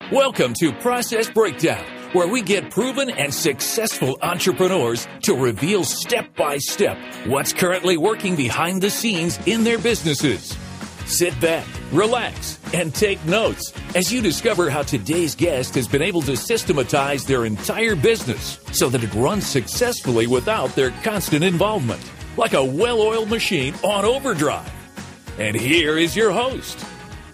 Welcome to Process Breakdown, where we get proven and successful entrepreneurs to reveal step by step what's currently working behind the scenes in their businesses. Sit back, relax, and take notes as you discover how today's guest has been able to systematize their entire business so that it runs successfully without their constant involvement, like a well-oiled machine on overdrive. And here is your host.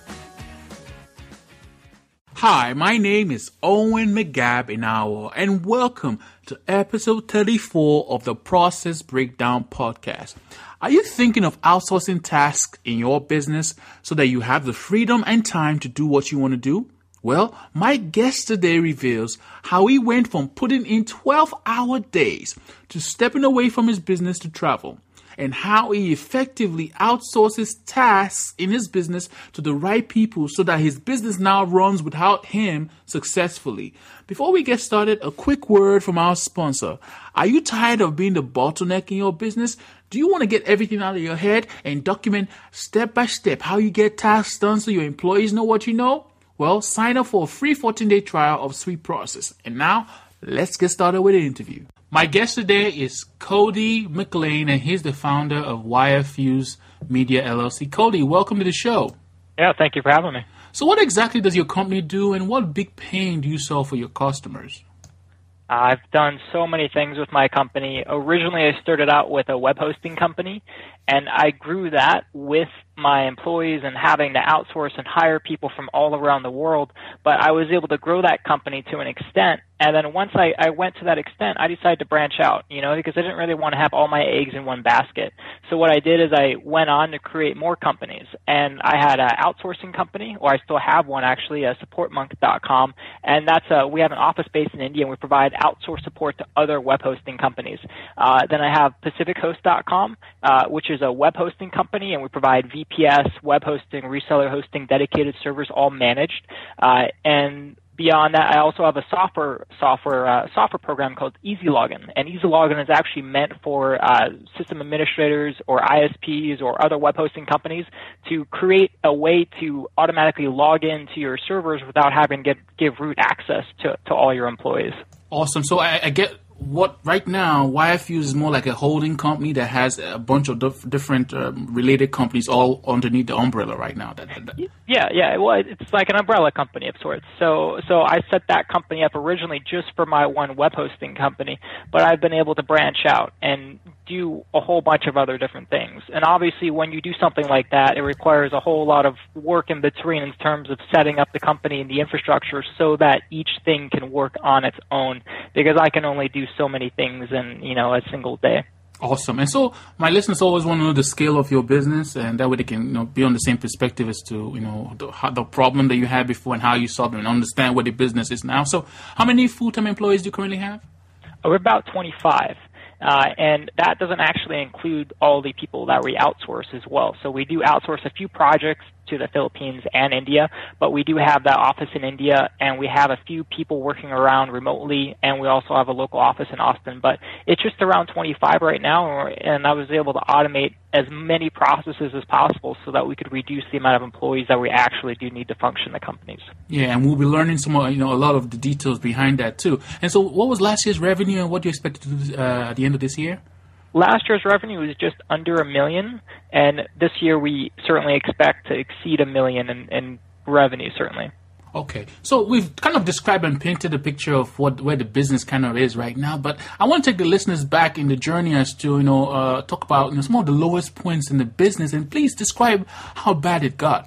Hi, my name is Owen McGab-Inawo, and welcome to episode 34 of the Process Breakdown podcast. Are you thinking of outsourcing tasks in your business so that you have the freedom and time to do what you want to do? Well, my guest today reveals how he went from putting in 12-hour days to stepping away from his business to travel, and how he effectively outsources tasks in his business to the right people so that his business now runs without him successfully. Before we get started, a quick word from our sponsor. Are you tired of being the bottleneck in your business? Do you want to get everything out of your head and document step by step how you get tasks done so your employees know what you know? Well, sign up for a free 14-day trial of Sweet Process. And now, let's get started with the interview. My guest today is Cody McLean, and he's the founder of Wirefuse Media LLC. Cody, welcome to the show. Yeah, thank you for having me. So what exactly does your company do, and what big pain do you solve for your customers? I've done so many things with my company. Originally, I started out with a web hosting company, and I grew that with my employees and having to outsource and hire people from all around the world. But I was able to grow that company to an extent. And then once I went to that extent, I decided to branch out, because I didn't really want to have all my eggs in one basket. So what I did is I went on to create more companies. And I had an outsourcing company, or I still have one actually, supportmonk.com. And we have an office based in India, and we provide outsource support to other web hosting companies. Then I have pacifichost.com, which is a web hosting company, and we provide VPS, web hosting, reseller hosting, dedicated servers, all managed. And beyond that, I also have a software program called EasyLogin, and EasyLogin is actually meant for system administrators or ISPs or other web hosting companies to create a way to automatically log into your servers without having to give root access to all your employees. Awesome. So I get what right now Wirefuse is more like a holding company that has a bunch of different related companies all underneath the umbrella right now. Yeah. Well, it's like an umbrella company of sorts. So I set that company up originally just for my one web hosting company, but I've been able to branch out and do a whole bunch of other different things. And obviously, when you do something like that, it requires a whole lot of work in between in terms of setting up the company and the infrastructure so that each thing can work on its own, because I can only do so many things in a single day. Awesome. And so my listeners always want to know the scale of your business, and that way they can be on the same perspective as to the problem that you had before and how you solved it, and understand what the business is now. So how many full-time employees do you currently have? We're about 25. And that doesn't actually include all the people that we outsource as well. So we do outsource a few projects to the Philippines and India, but we do have that office in India, and we have a few people working around remotely, and we also have a local office in Austin. But it's just around 25 right now, and I was able to automate as many processes as possible so that we could reduce the amount of employees that we actually do need to function the companies. Yeah, and we'll be learning some more, a lot of the details behind that too. And so what was last year's revenue, and what do you expect to do at the end of this year? Last year's revenue was just under $1 million, and this year we certainly expect to exceed $1 million in revenue, certainly. Okay, so we've kind of described and painted a picture of where the business kind of is right now, but I want to take the listeners back in the journey as to, talk about some of the lowest points in the business, and please describe how bad it got.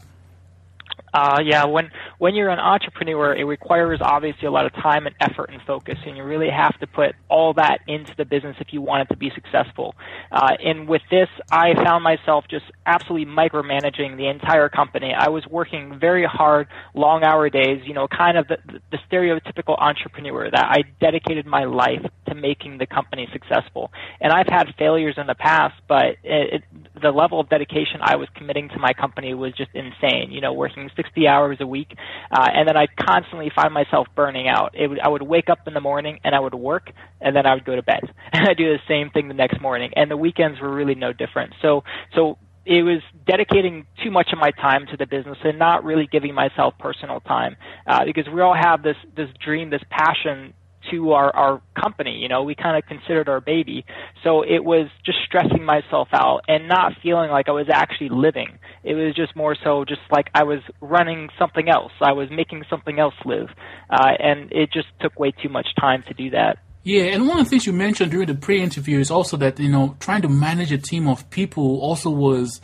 When you're an entrepreneur, it requires obviously a lot of time and effort and focus, and you really have to put all that into the business if you want it to be successful. And with this, I found myself just absolutely micromanaging the entire company. I was working very hard, long-hour days, kind of the stereotypical entrepreneur that I dedicated my life to making the company successful. And I've had failures in the past, but the level of dedication I was committing to my company was just insane, working 60 hours a week. And then I'd constantly find myself burning out. I would wake up in the morning and I would work, and then I would go to bed. And I'd do the same thing the next morning. And the weekends were really no different. So it was dedicating too much of my time to the business and not really giving myself personal time, because we all have this dream, this passion to our company. We kind of considered our baby. So it was just stressing myself out and not feeling like I was actually living. It was just more so just like I was running something else. I was making something else live. And it just took way too much time to do that. Yeah, and one of the things you mentioned during the pre-interview is also that, trying to manage a team of people also was,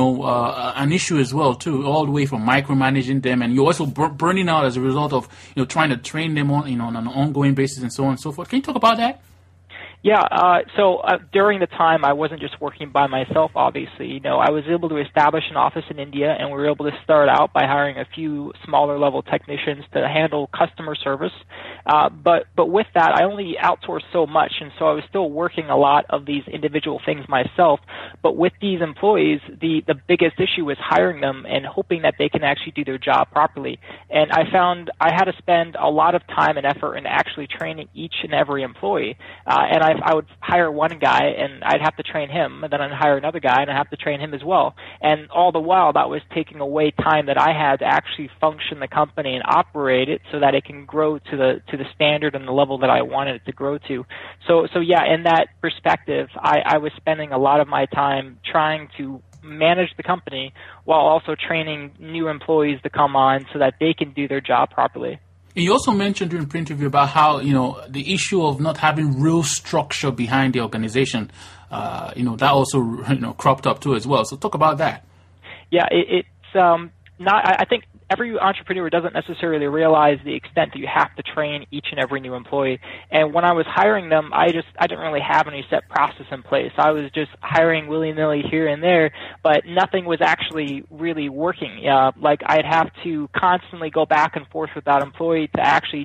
an issue as well, too, all the way from micromanaging them, and you're also burning out as a result of, trying to train them on, on an ongoing basis and so on and so forth. Can you talk about that? Yeah, so during the time, I wasn't just working by myself, obviously. I was able to establish an office in India, and we were able to start out by hiring a few smaller-level technicians to handle customer service. But with that, I only outsourced so much, and so I was still working a lot of these individual things myself. But with these employees, the biggest issue was hiring them and hoping that they can actually do their job properly. And I found I had to spend a lot of time and effort in actually training each and every employee. And I would hire one guy, and I'd have to train him, and then I'd hire another guy, and I'd have to train him as well. And all the while, that was taking away time that I had to actually function the company and operate it so that it can grow to the standard and the level that I wanted it to grow to. So yeah, in that perspective, I was spending a lot of my time trying to manage the company while also training new employees to come on so that they can do their job properly. You also mentioned during the pre-interview about how, the issue of not having real structure behind the organization, that also, cropped up too as well. So talk about that. Yeah, it's not, I think every entrepreneur doesn't necessarily realize the extent that you have to train each and every new employee. And when I was hiring them, I didn't really have any set process in place. I was just hiring willy-nilly here and there, but nothing was actually really working. Like I'd have to constantly go back and forth with that employee to actually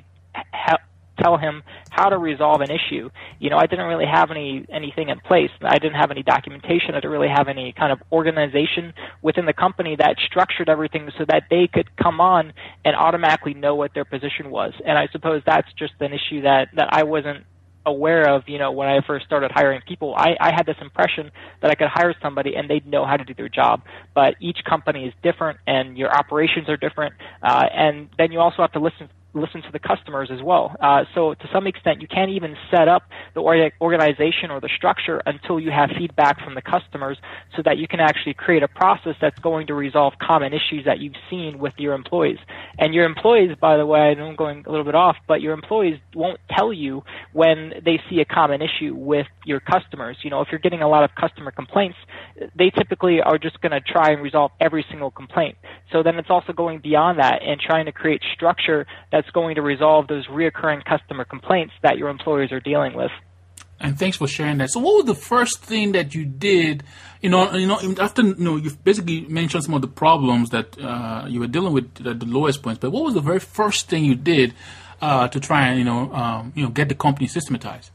tell him how to resolve an issue. I didn't really have anything in place. I didn't have any documentation. I didn't really have any kind of organization within the company that structured everything so that they could come on and automatically know what their position was. And I suppose that's just an issue that I wasn't aware of, when I first started hiring people. I had this impression that I could hire somebody and they'd know how to do their job. But each company is different and your operations are different. And then you also have to listen to the customers as well. So to some extent, you can't even set up the organization or the structure until you have feedback from the customers so that you can actually create a process that's going to resolve common issues that you've seen with your employees. And your employees, by the way, I know I'm going a little bit off, but your employees won't tell you when they see a common issue with your customers. If you're getting a lot of customer complaints, they typically are just going to try and resolve every single complaint. So then it's also going beyond that and trying to create structure that's going to resolve those reoccurring customer complaints that your employers are dealing with. And thanks for sharing that. So what was the first thing that you did, after, you've basically mentioned some of the problems that you were dealing with at the lowest points, but what was the very first thing you did to try and, get the company systematized?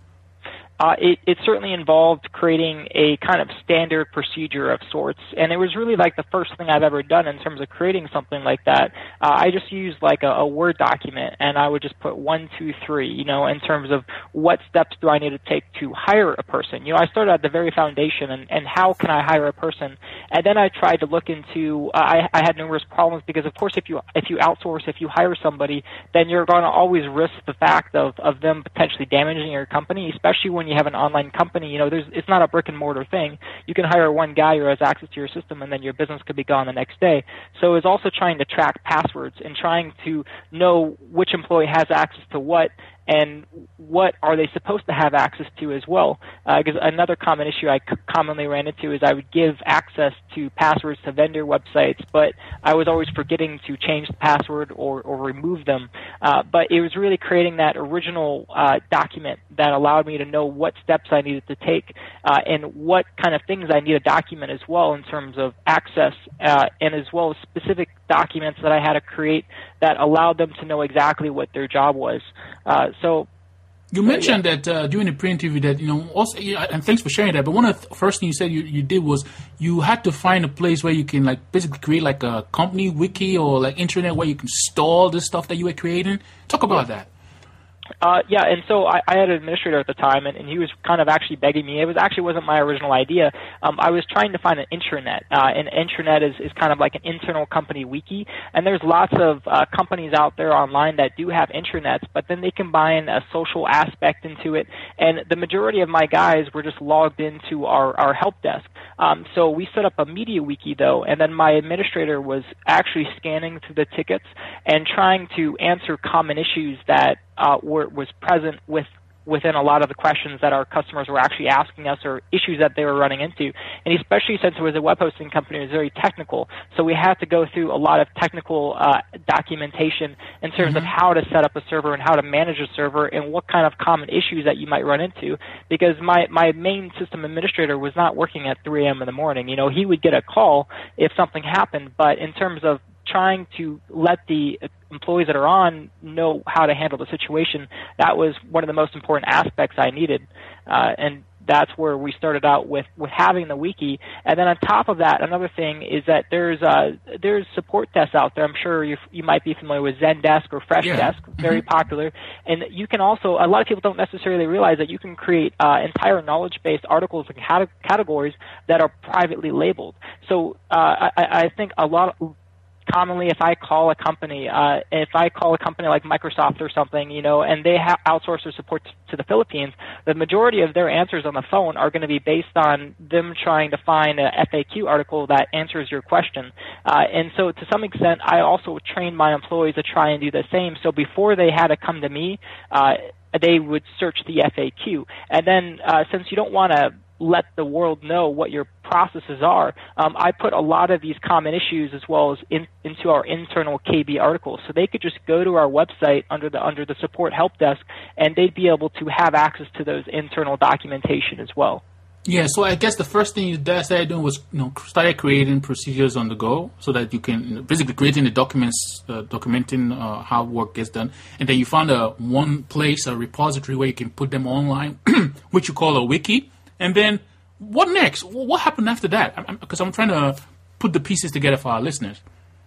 It certainly involved creating a kind of standard procedure of sorts, and it was really like the first thing I've ever done in terms of creating something like that. I just used like a Word document, and I would just put 1, 2, 3, in terms of what steps do I need to take to hire a person. I started at the very foundation, and how can I hire a person? And then I tried to look into, I had numerous problems because, of course, if you outsource, if you hire somebody, then you're going to always risk the fact of them potentially damaging your company, especially when you have an online company. It's not a brick and mortar thing. You can hire one guy who has access to your system, and then your business could be gone the next day. So it's also trying to track passwords and trying to know which employee has access to what and what are they supposed to have access to as well. Because another common issue I commonly ran into is I would give access to passwords to vendor websites, but I was always forgetting to change the password or remove them. But it was really creating that original document that allowed me to know what steps I needed to take and what kind of things I need to document as well in terms of access and as well as specific documents that I had to create that allowed them to know exactly what their job was. So you mentioned that during the pre-interview that, also, and thanks for sharing that, but one of the first things you said you did was you had to find a place where you can basically create a company wiki or internet where you can store the stuff that you were creating. Talk about that. Yeah, and so I had an administrator at the time, and he was kind of actually begging me. It wasn't my original idea. I was trying to find an intranet. An intranet is kind of like an internal company wiki, and there's lots of companies out there online that do have intranets, but then they combine a social aspect into it, and the majority of my guys were just logged into our help desk. So we set up a media wiki, though, and then my administrator was actually scanning through the tickets and trying to answer common issues that was present within a lot of the questions that our customers were actually asking us, or issues that they were running into. And especially since it was a web hosting company, it was very technical. So we had to go through a lot of technical documentation in terms of how to set up a server and how to manage a server and what kind of common issues that you might run into. Because my main system administrator was not working at 3 a.m. in the morning. You know, he would get a call if something happened, but in terms of trying to let the employees that are on know how to handle the situation, that was one of the most important aspects I needed. And that's where we started out with having the wiki. And then on top of that, another thing is that there's support desks out there. I'm sure you might be familiar with Zendesk or Freshdesk, very popular. And you can also, a lot of people don't necessarily realize that you can create entire knowledge-based articles and categories that are privately labeled. So I think commonly, if I call a company like Microsoft or something, you know, and they outsource their support to the Philippines, the majority of their answers on the phone are going to be based on them trying to find a FAQ article that answers your question. And so to some extent, I also trained my employees to try and do the same. So before they had to come to me, they would search the FAQ. And then since you don't want to let the world know what your processes are, I put a lot of these common issues as well as into our internal KB articles. So they could just go to our website under the support help desk, and they'd be able to have access to those internal documentation as well. Yeah, so I guess the first thing you started doing was, started creating procedures on the go, so that you can basically creating the documents, documenting how work gets done, and then you found one place, a repository where you can put them online, which you call a wiki. And then what next? What happened after that? Because I'm trying to put the pieces together for our listeners.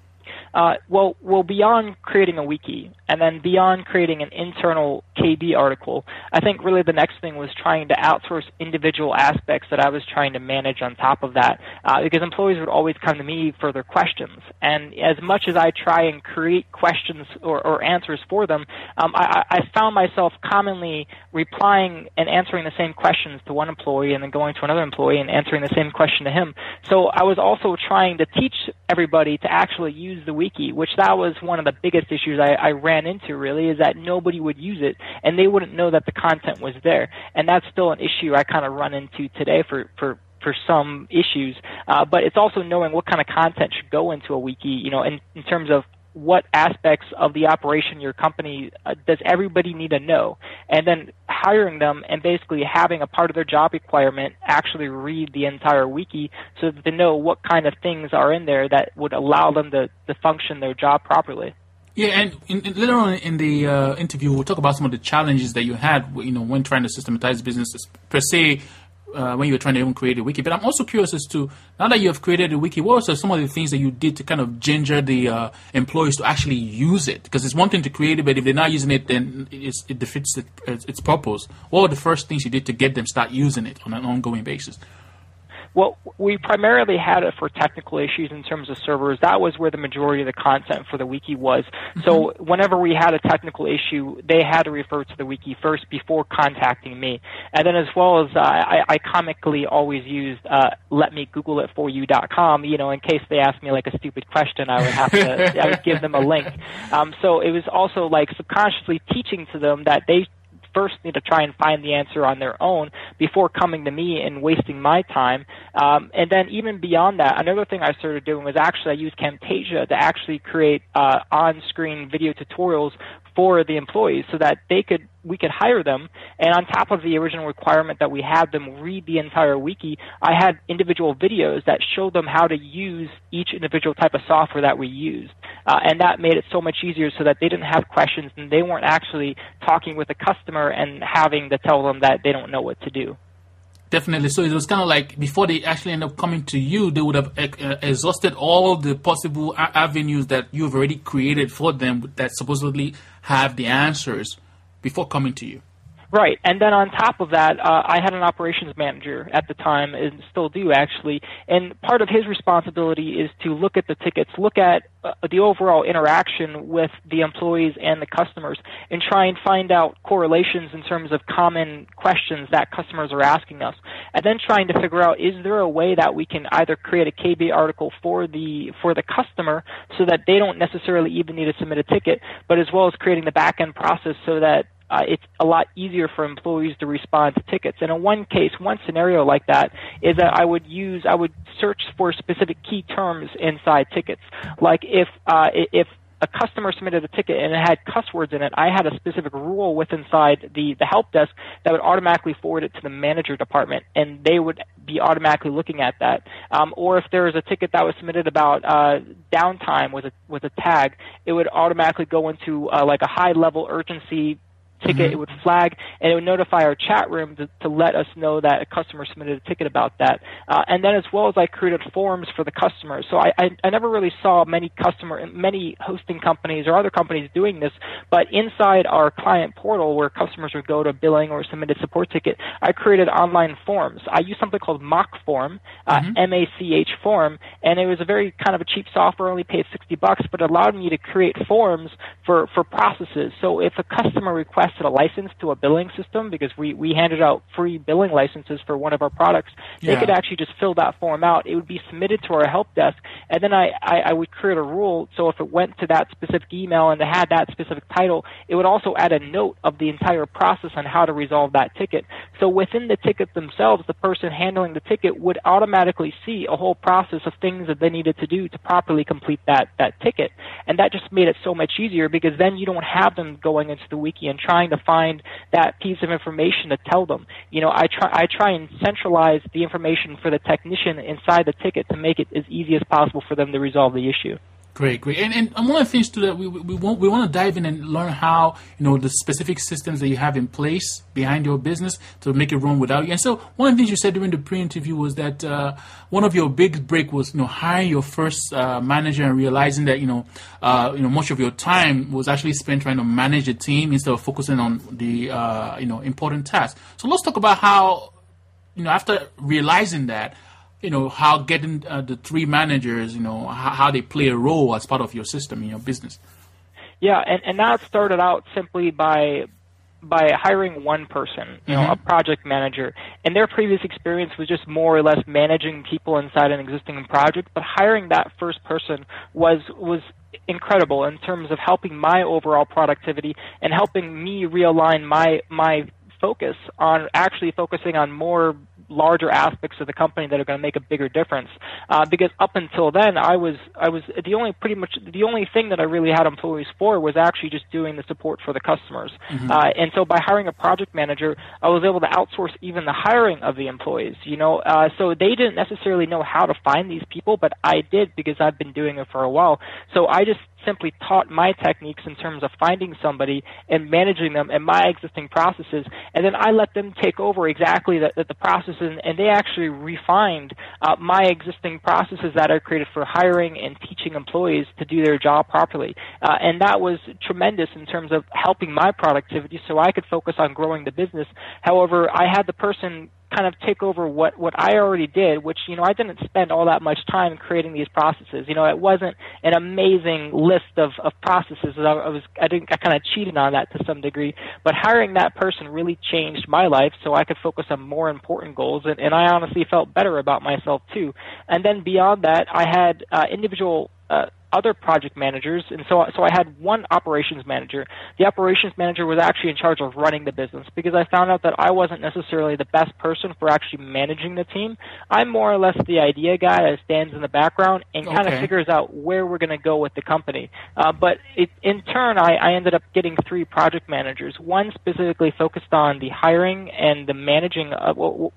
Well, beyond creating a wiki and then beyond creating an internal KB article, I think really the next thing was trying to outsource individual aspects that I was trying to manage on top of that, because employees would always come to me for their questions. And as much as I try and create questions or answers for them, I found myself commonly replying and answering the same questions to one employee and then going to another employee and answering the same question to him. So I was also trying to teach everybody to actually use the wiki, which that was one of the biggest issues I ran into, really, is that nobody would use it and they wouldn't know that the content was there. And that's still an issue I kind of run into today for some issues. But it's also knowing what kind of content should go into a wiki, in terms of what aspects of the operation your company does everybody need to know, and then hiring them and basically having a part of their job requirement actually read the entire wiki so that they know what kind of things are in there that would allow them to function their job properly. Yeah, and later on in the interview, we'll talk about some of the challenges that you had, when trying to systematize businesses per se, when you were trying to even create a wiki. But I'm also curious as to, now that you have created a wiki, what are some of the things that you did to kind of ginger the employees to actually use it? Because it's one thing to create it, but if they're not using it, then it defeats its purpose. What were the first things you did to get them start using it on an ongoing basis? Well, we primarily had it for technical issues in terms of servers. That was where the majority of the content for the wiki was. So whenever we had a technical issue, they had to refer to the wiki first before contacting me. And then as well as I comically always used letmegoogleitforyou.com, in case they asked me like a stupid question, I would give them a link. So it was also like subconsciously teaching to them that they first need to try and find the answer on their own before coming to me and wasting my time. And then even beyond that, another thing I started doing was I used Camtasia to actually create on-screen video tutorials for the employees so that we could hire them, and on top of the original requirement that we had them read the entire wiki, I had individual videos that showed them how to use each individual type of software that we used. And that made it so much easier so that they didn't have questions and they weren't actually talking with the customer and having to tell them that they don't know what to do. Definitely. So it was kind of like before they actually end up coming to you, they would have exhausted all the possible avenues that you've already created for them that supposedly have the answers before coming to you. Right, and then on top of that, I had an operations manager at the time, and still do actually, and part of his responsibility is to look at the tickets, look at the overall interaction with the employees and the customers, and try and find out correlations in terms of common questions that customers are asking us, and then trying to figure out, is there a way that we can either create a KBA article for the customer so that they don't necessarily even need to submit a ticket, but as well as creating the back-end process so that it's a lot easier for employees to respond to tickets. And in one scenario like that is that I would search for specific key terms inside tickets. Like if a customer submitted a ticket and it had cuss words in it, I had a specific rule inside the help desk that would automatically forward it to the manager department, and they would be automatically looking at that. Or if there was a ticket that was submitted about downtime with a tag, it would automatically go into like a high-level urgency ticket. It would flag, and it would notify our chat room to let us know that a customer submitted a ticket about that. And then as well as I created forms for the customers. So I never really saw many hosting companies or other companies doing this, but inside our client portal where customers would go to billing or submit a support ticket, I created online forms. I used something called Mach Form, MACH Form, and it was a very kind of a cheap software, only paid $60, but it allowed me to create forms for processes. So if a customer requests a license to a billing system, because we handed out free billing licenses for one of our products, they could actually just fill that form out. It would be submitted to our help desk, and then I would create a rule, so if it went to that specific email and it had that specific title, it would also add a note of the entire process on how to resolve that ticket. So within the ticket themselves, the person handling the ticket would automatically see a whole process of things that they needed to do to properly complete that ticket. And that just made it so much easier, because then you don't have them going into the wiki and trying to find that piece of information to tell them. I try and centralize the information for the technician inside the ticket to make it as easy as possible for them to resolve the issue. Great. And one of the things too that we want to dive in and learn how the specific systems that you have in place behind your business to make it run without you. And so one of the things you said during the pre-interview was that one of your big break was hiring your first manager and realizing that much of your time was actually spent trying to manage a team instead of focusing on the important tasks. So let's talk about how after realizing that, how getting the three managers, how they play a role as part of your system in your business. Yeah, and that started out simply by hiring one person, a project manager. And their previous experience was just more or less managing people inside an existing project, but hiring that first person was incredible in terms of helping my overall productivity and helping me realign my focus on actually focusing on more larger aspects of the company that are going to make a bigger difference. Because up until then, I was the only thing that I really had employees for was actually just doing the support for the customers. And so by hiring a project manager, I was able to outsource even the hiring of the employees. So they didn't necessarily know how to find these people, but I did, because I've been doing it for a while. So I just simply taught my techniques in terms of finding somebody and managing them and my existing processes, and then I let them take over exactly the processes, and they actually refined my existing processes that I created for hiring and teaching employees to do their job properly. And that was tremendous in terms of helping my productivity so I could focus on growing the business. However, I had the person kind of take over what I already did, which, I didn't spend all that much time creating these processes. It wasn't an amazing list of processes. I kind of cheated on that to some degree, but hiring that person really changed my life so I could focus on more important goals, and I honestly felt better about myself too. And then beyond that, I had individual other project managers, and so I had one operations manager. The operations manager was actually in charge of running the business, because I found out that I wasn't necessarily the best person for actually managing the team. I'm more or less the idea guy that stands in the background and kind of figures out where we're going to go with the company. But in turn, I ended up getting three project managers, one specifically focused on the hiring and the managing of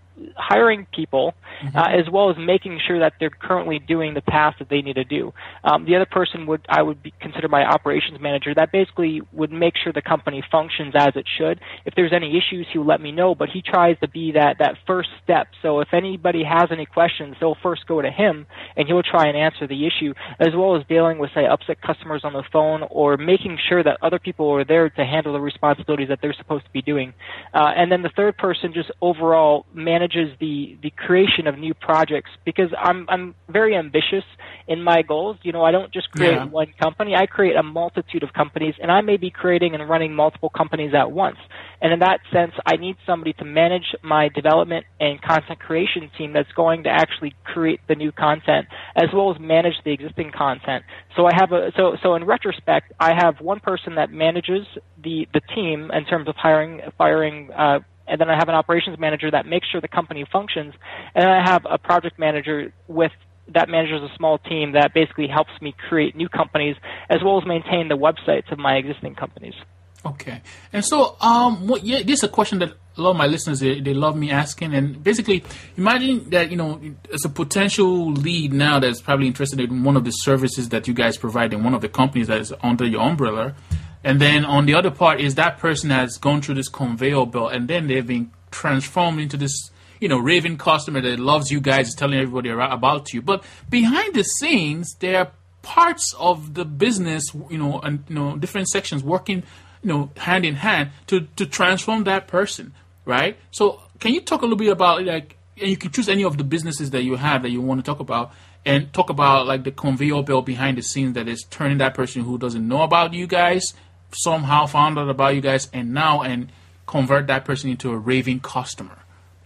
hiring people, as well as making sure that they're currently doing the tasks that they need to do. The other other person I would consider my operations manager. That basically would make sure the company functions as it should. If there's any issues, he will let me know, but he tries to be that first step. So if anybody has any questions, they'll first go to him, and he'll try and answer the issue, as well as dealing with, say, upset customers on the phone, or making sure that other people are there to handle the responsibilities that they're supposed to be doing. And then the third person just overall manages the creation of new projects, because I'm very ambitious in my goals. I don't just create one company. I create a multitude of companies, and I may be creating and running multiple companies at once. And in that sense, I need somebody to manage my development and content creation team that's going to actually create the new content, as well as manage the existing content. So so in retrospect, I have one person that manages the team in terms of hiring, firing, and then I have an operations manager that makes sure the company functions, and then I have a project manager that manages a small team that basically helps me create new companies, as well as maintain the websites of my existing companies. Okay. And so, this is a question that a lot of my listeners, they love me asking. And basically, imagine that, as a potential lead now that's probably interested in one of the services that you guys provide in one of the companies that is under your umbrella. And then on the other part is that person has gone through this conveyor belt, and then they've been transformed into this, raving customer that loves you guys, is telling everybody about you. But behind the scenes, there are parts of the business, and different sections working, hand in hand to transform that person, right? So can you talk a little bit about, and you can choose any of the businesses that you have that you want to talk about, and talk about the conveyor belt behind the scenes that is turning that person who doesn't know about you guys, somehow found out about you guys, and convert that person into a raving customer.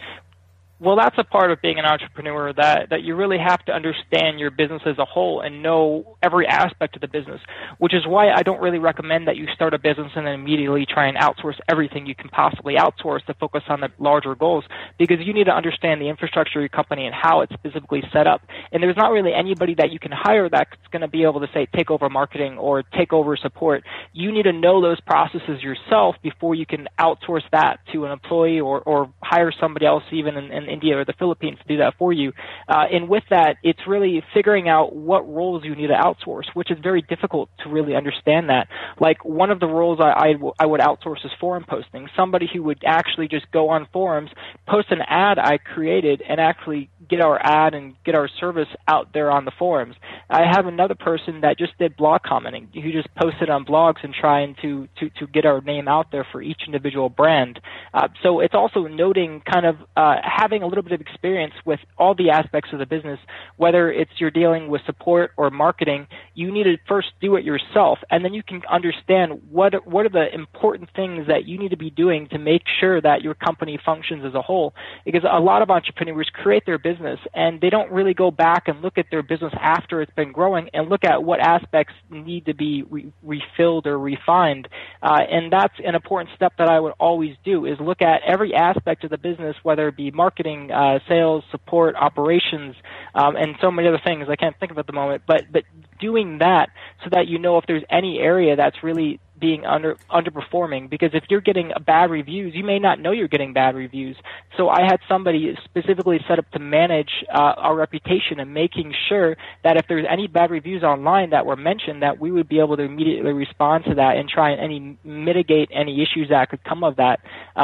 Well, that's a part of being an entrepreneur, that you really have to understand your business as a whole and know every aspect of the business, which is why I don't really recommend that you start a business and then immediately try and outsource everything you can possibly outsource to focus on the larger goals, because you need to understand the infrastructure of your company and how it's specifically set up. And there's not really anybody that you can hire that's going to be able to, say, take over marketing or take over support. You need to know those processes yourself before you can outsource that to an employee or hire somebody else even in India or the Philippines to do that for you. And with that, it's really figuring out what roles you need to outsource, which is very difficult to really understand that. Like, one of the roles I would outsource is forum posting. Somebody who would actually just go on forums, post an ad I created, and actually get our ad and get our service out there on the forums. I have another person that just did blog commenting, who just posted on blogs and trying to get our name out there for each individual brand. So it's also noting kind of having a little bit of experience with all the aspects of the business, whether it's you're dealing with support or marketing. You need to first do it yourself, and then you can understand what are the important things that you need to be doing to make sure that your company functions as a whole. Because a lot of entrepreneurs create their business, and they don't really go back and look at their business after it's been growing and look at what aspects need to be refilled or refined. And that's an important step that I would always do, is look at every aspect of the business, whether it be marketing, sales, support, operations, and so many other things I can't think of at the moment. But doing that so that you know if there's any area that's really being underperforming, because if you're getting bad reviews, you may not know you're getting bad reviews. So I had somebody specifically set up to manage our reputation and making sure that if there's any bad reviews online that were mentioned, that we would be able to immediately respond to that and try and mitigate any issues that could come of that,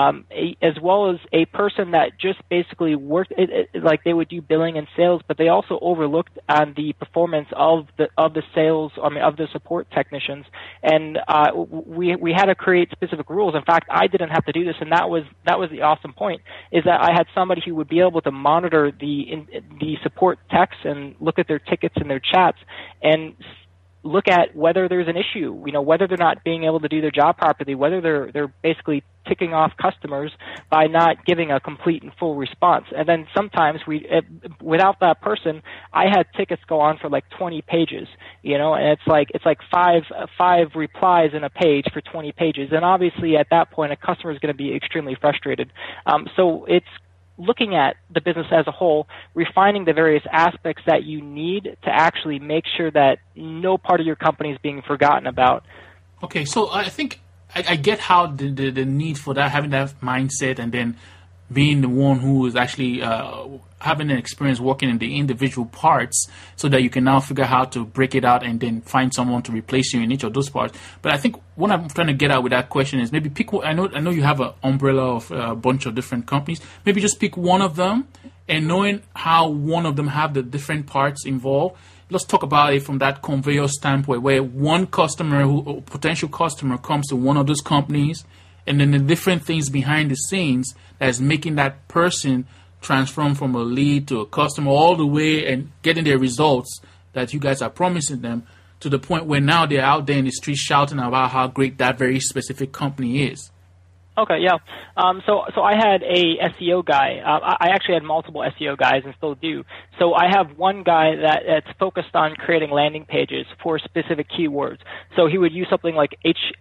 as well as a person that just basically worked like they would do billing and sales, but they also overlooked on the performance of the sales, of the support technicians, and we had to create specific rules. In fact, I didn't have to do this, and that was the awesome point, is that I had somebody who would be able to monitor the support techs and look at their tickets and their chats and look at whether there's an issue, whether they're not being able to do their job properly, whether they're basically ticking off customers by not giving a complete and full response. And then sometimes without that person, I had tickets go on for like 20 pages, and it's like five replies in a page for 20 pages. And obviously at that point, a customer is going to be extremely frustrated. So it's looking at the business as a whole, refining the various aspects that you need to actually make sure that no part of your company is being forgotten about. Okay, so I think I get how the need for that, having that mindset, and then being the one who is actually having an experience working in the individual parts so that you can now figure out how to break it out and then find someone to replace you in each of those parts. But I think what I'm trying to get at with that question is maybe pick. I know you have an umbrella of a bunch of different companies. Maybe just pick one of them, and knowing how one of them have the different parts involved. Let's talk about it from that conveyor standpoint, where one customer, or potential customer, comes to one of those companies, and then the different things behind the scenes that's making that person transform from a lead to a customer all the way and getting their results that you guys are promising them to the point where now they're out there in the street shouting about how great that very specific company is. Okay, yeah. So I had a SEO guy. I actually had multiple SEO guys and still do. So I have one guy that's focused on creating landing pages for specific keywords. So he would use something like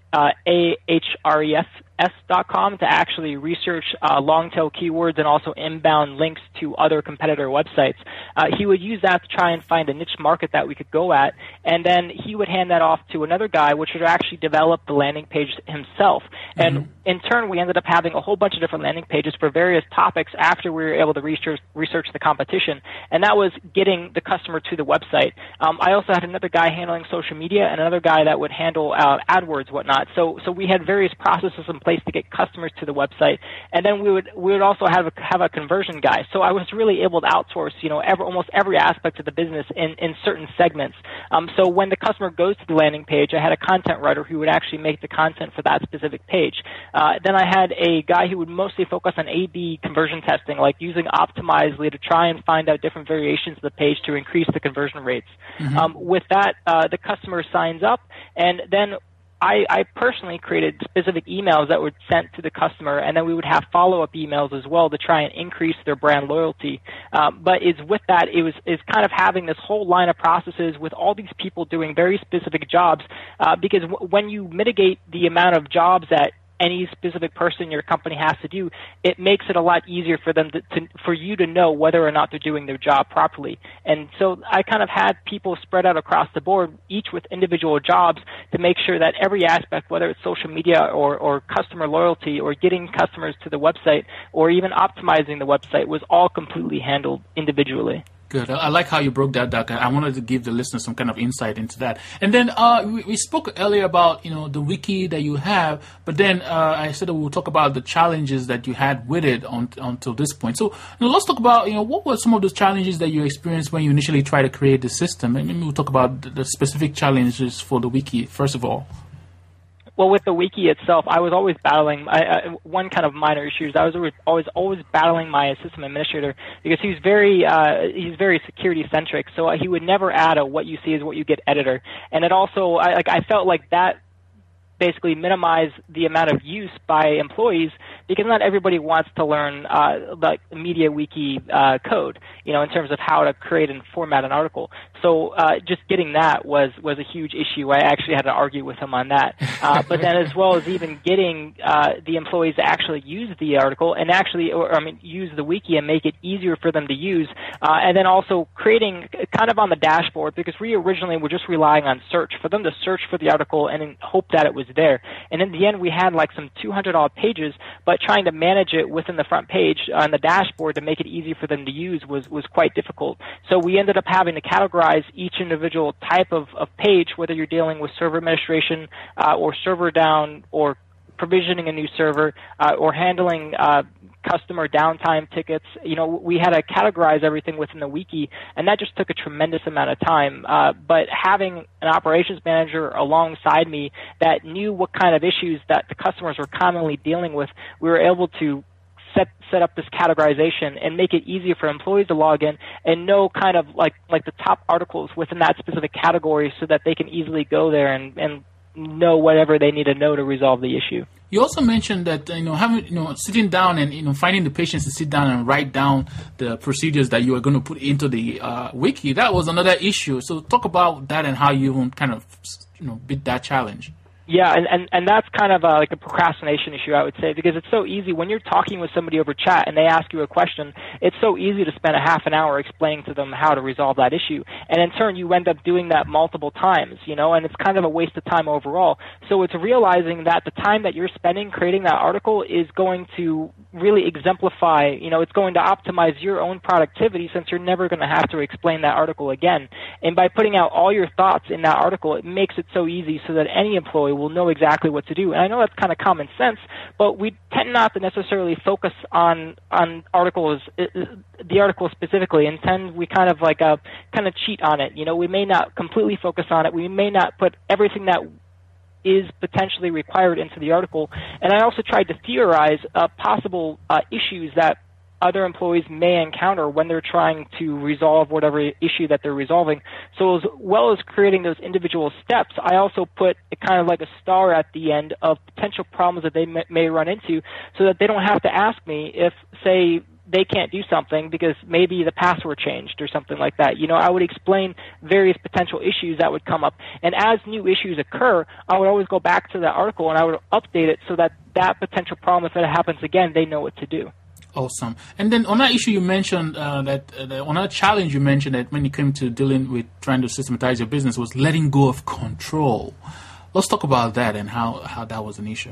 Ahrefs.com to actually research long-tail keywords and also inbound links to other competitor websites. He would use that to try and find a niche market that we could go at, and then he would hand that off to another guy, which would actually develop the landing page himself. And in turn, we ended up having a whole bunch of different landing pages for various topics after we were able to research the competition, and that was getting the customer to the website. I also had another guy handling social media and another guy that would handle AdWords, whatnot. So we had various processes in place to get customers to the website, and then we would also have a conversion guy. So I was really able to outsource, almost every aspect of the business in certain segments. So when the customer goes to the landing page, I had a content writer who would actually make the content for that specific page. Then I had a guy who would mostly focus on A/B conversion testing, like using Optimizely to try and find out different variations of the page to increase the conversion rates. With that, the customer signs up, and then I personally created specific emails that were sent to the customer, and then we would have follow-up emails as well to try and increase their brand loyalty. But with that, it's kind of having this whole line of processes with all these people doing very specific jobs, because when you mitigate the amount of jobs that any specific person in your company has to do, it makes it a lot easier for them for you to know whether or not they're doing their job properly. And so I kind of had people spread out across the board, each with individual jobs, to make sure that every aspect, whether it's social media or customer loyalty or getting customers to the website or even optimizing the website, was all completely handled individually. Good. I like how you broke that down. I wanted to give the listeners some kind of insight into that. And then we spoke earlier about the wiki that you have, but then I said that we'll talk about the challenges that you had with it until this point. So let's talk about what were some of those challenges that you experienced when you initially tried to create the system, and maybe we'll talk about the specific challenges for the wiki first of all. Well, with the wiki itself, I was always battling one kind of minor issue. I was always battling my system administrator because he's very security centric. So he would never add a "what you see is what you get" editor, and it also I felt like that basically minimize the amount of use by employees, because not everybody wants to learn the MediaWiki code, in terms of how to create and format an article. So just getting that was a huge issue. I actually had to argue with him on that. But then as well as even getting the employees to actually use the article and use the wiki and make it easier for them to use. And then also creating kind of on the dashboard, because we originally were just relying on search, for them to search for the article and then hope that it was there. And in the end, we had like some 200-odd pages, but trying to manage it within the front page on the dashboard to make it easy for them to use was quite difficult. So we ended up having to categorize each individual type of page, whether you're dealing with server administration or server down or provisioning a new server or handling customer downtime tickets. We had to categorize everything within the wiki, and that just took a tremendous amount of time. But having an operations manager alongside me that knew what kind of issues that the customers were commonly dealing with, we were able to set up this categorization and make it easier for employees to log in and know kind of like the top articles within that specific category, so that they can easily go there and know whatever they need to know to resolve the issue. You also mentioned that having sitting down and finding the patience to sit down and write down the procedures that you are going to put into the wiki. That was another issue. So talk about that and how you kind of beat that challenge. Yeah, and that's kind of like a procrastination issue, I would say, because it's so easy when you're talking with somebody over chat and they ask you a question. It's so easy to spend a half an hour explaining to them how to resolve that issue, and in turn you end up doing that multiple times, and it's kind of a waste of time overall. So it's realizing that the time that you're spending creating that article is going to really exemplify, it's going to optimize your own productivity, since you're never going to have to explain that article again. And by putting out all your thoughts in that article, it makes it so easy so that any employee will know exactly what to do. And I know that's kind of common sense, but we tend not to necessarily focus on articles, the article specifically, and we kind of cheat on it. We may not completely focus on it. We may not put everything that is potentially required into the article. And I also tried to theorize possible issues that other employees may encounter when they're trying to resolve whatever issue that they're resolving. So as well as creating those individual steps, I also put kind of like a star at the end of potential problems that they may run into, so that they don't have to ask me if, say, they can't do something because maybe the password changed or something like that. I would explain various potential issues that would come up. And as new issues occur, I would always go back to that article and I would update it so that that potential problem, if it happens again, they know what to do. Awesome. And then on that issue, you mentioned on that challenge, you mentioned that when it came to dealing with trying to systematize your business was letting go of control. Let's talk about that and how that was an issue.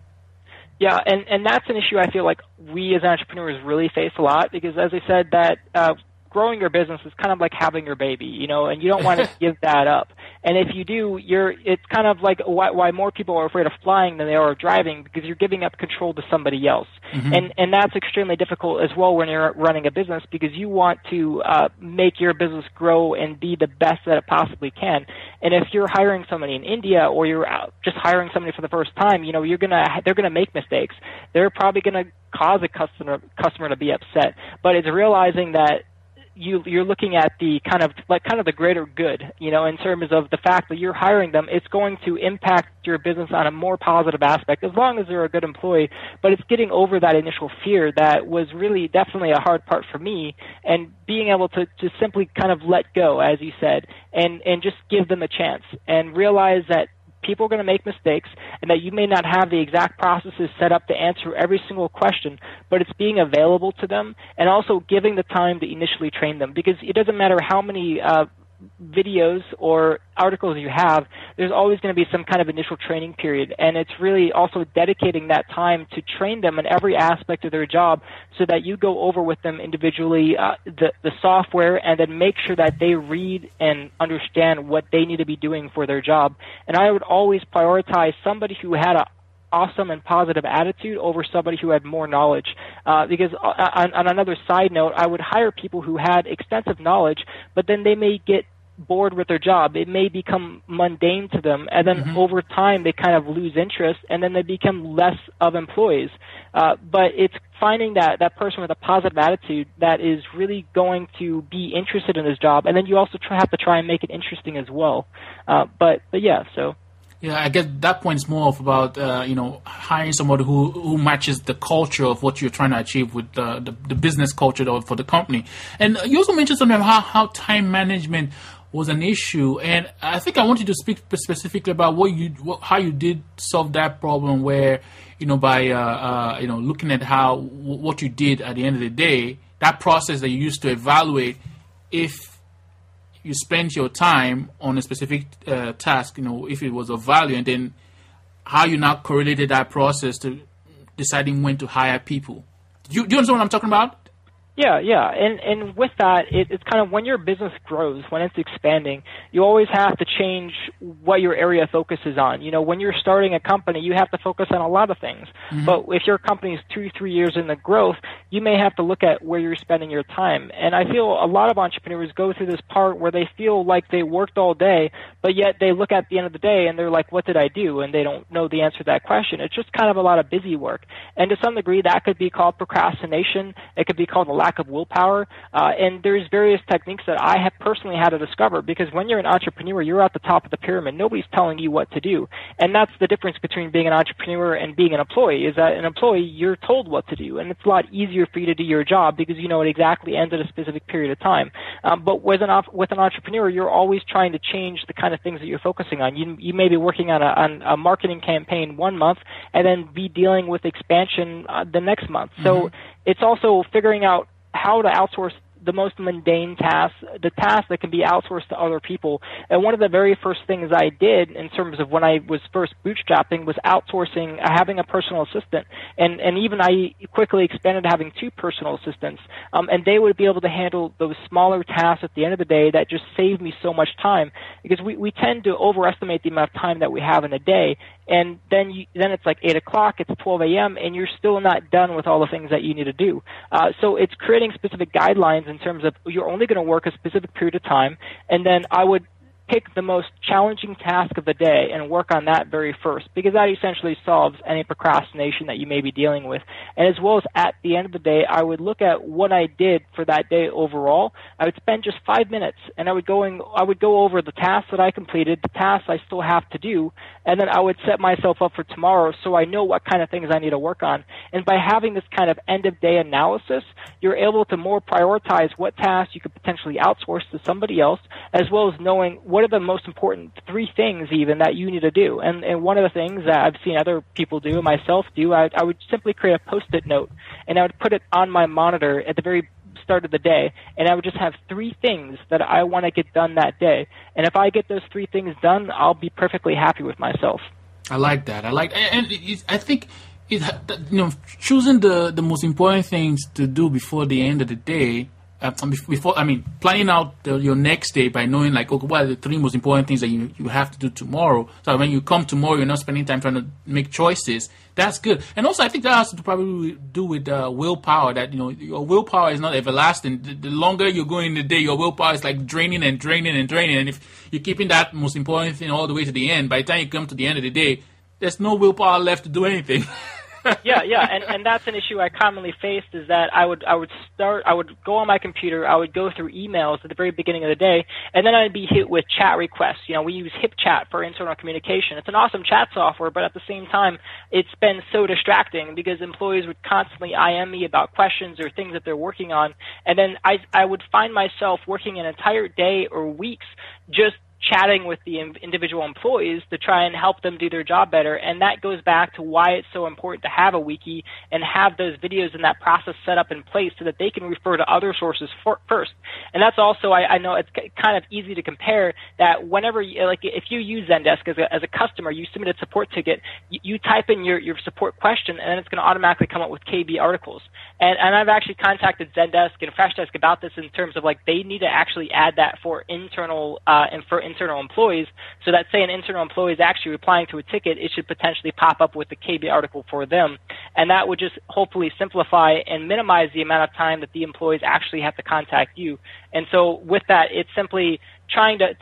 Yeah, and that's an issue I feel like we as entrepreneurs really face a lot, because as I said, that growing your business is kind of like having your baby, and you don't want to give that up. And if you do, it's kind of like why more people are afraid of flying than they are of driving, because you're giving up control to somebody else. Mm-hmm. And that's extremely difficult as well when you're running a business, because you want to make your business grow and be the best that it possibly can. And if you're hiring somebody in India, or you're just hiring somebody for the first time, they're gonna make mistakes. They're probably gonna cause a customer to be upset. But it's realizing that you're looking at the kind of the greater good, in terms of the fact that you're hiring them. It's going to impact your business on a more positive aspect, as long as they're a good employee. But it's getting over that initial fear that was really definitely a hard part for me, and being able to simply kind of let go, as you said, and just give them a chance and realize that people are going to make mistakes, and that you may not have the exact processes set up to answer every single question, but it's being available to them, and also giving the time to initially train them, because it doesn't matter how many videos or articles you have, there's always going to be some kind of initial training period, and it's really also dedicating that time to train them in every aspect of their job, so that you go over with them individually the software, and then make sure that they read and understand what they need to be doing for their job. And I would always prioritize somebody who had a awesome and positive attitude over somebody who had more knowledge. Because on another side note, I would hire people who had extensive knowledge, but then they may get bored with their job. It may become mundane to them, and then over time they kind of lose interest, and then they become less of employees. But it's finding that person with a positive attitude that is really going to be interested in his job, and then you also have to try and make it interesting as well. But yeah, so. Yeah, I guess that point is more of about hiring somebody who matches the culture of what you're trying to achieve with the business culture for the company. And you also mentioned something about how time management was an issue, and I think I want you to speak specifically about how you did solve that problem, where by looking at what you did at the end of the day, that process that you used to evaluate if you spent your time on a specific task, if it was of value, and then how you now correlated that process to deciding when to hire people. Do you understand what I'm talking about? Yeah. And with that, it's kind of when your business grows, when it's expanding, you always have to change what your area of focus is on. When you're starting a company, you have to focus on a lot of things. Mm-hmm. But if your company is 2-3 years in the growth, you may have to look at where you're spending your time. And I feel a lot of entrepreneurs go through this part where they feel like they worked all day, but yet they look at the end of the day and they're like, what did I do? And they don't know the answer to that question. It's just kind of a lot of busy work. And to some degree, that could be called procrastination. It could be called a lack lack of willpower. And there's various techniques that I have personally had to discover, because when you're an entrepreneur, you're at the top of the pyramid. Nobody's telling you what to do. And that's the difference between being an entrepreneur and being an employee, is that an employee, you're told what to do. And it's a lot easier for you to do your job because you know it exactly ends at a specific period of time. But with an entrepreneur, you're always trying to change the kind of things that you're focusing on. You may be working on a marketing campaign one month and then be dealing with expansion the next month. So it's also figuring out how to outsource the most mundane tasks, the tasks that can be outsourced to other people. And one of the very first things I did in terms of when I was first bootstrapping was outsourcing, having a personal assistant. And even I quickly expanded to having 2 personal assistants. And they would be able to handle those smaller tasks at the end of the day that just saved me so much time, because we tend to overestimate the amount of time that we have in a day. And then it's like 8 o'clock, it's 12 a.m., and you're still not done with all the things that you need to do. So it's creating specific guidelines in terms of you're only going to work a specific period of time, and then I would pick the most challenging task of the day and work on that very first, because that essentially solves any procrastination that you may be dealing with. And as well as at the end of the day, I would look at what I did for that day overall. I would spend just 5 minutes, and I would go over the tasks that I completed, the tasks I still have to do, and then I would set myself up for tomorrow so I know what kind of things I need to work on. And by having this kind of end-of-day analysis, you're able to more prioritize what tasks you could potentially outsource to somebody else, as well as knowing what are the most important 3 things even that you need to do. And one of the things that I've seen other people do and myself do, I would simply create a Post-it note, and I would put it on my monitor at the very start of the day, and I would just have 3 things that I want to get done that day. And if I get those 3 things done, I'll be perfectly happy with myself. I like that. And I think choosing the most important things to do before the end of the day, planning out your next day by knowing, like, okay, what are the 3 most important things that you have to do tomorrow. So when you come tomorrow, you're not spending time trying to make choices. That's good. And also, I think that has to probably do with willpower. That your willpower is not everlasting. The longer you're going in the day, your willpower is like draining and draining and draining. And if you're keeping that most important thing all the way to the end, by the time you come to the end of the day, there's no willpower left to do anything. Yeah, and that's an issue I commonly faced, is that I would go on my computer, I would go through emails at the very beginning of the day, and then I'd be hit with chat requests. We use HipChat for internal communication. It's an awesome chat software, but at the same time, it's been so distracting because employees would constantly IM me about questions or things that they're working on, and then I would find myself working an entire day or weeks just chatting with the individual employees to try and help them do their job better. And that goes back to why it's so important to have a wiki and have those videos and that process set up in place so that they can refer to other sources first. And that's also, I know it's kind of easy to compare that whenever, if you use Zendesk as a customer, you submit a support ticket, you type in your support question, and then it's going to automatically come up with KB articles. And I've actually contacted Zendesk and Freshdesk about this in terms of, like, they need to actually add that for internal employees, so that, say, an internal employee is actually replying to a ticket, it should potentially pop up with the KB article for them. And that would just hopefully simplify and minimize the amount of time that the employees actually have to contact you. And so with that, it's simply trying to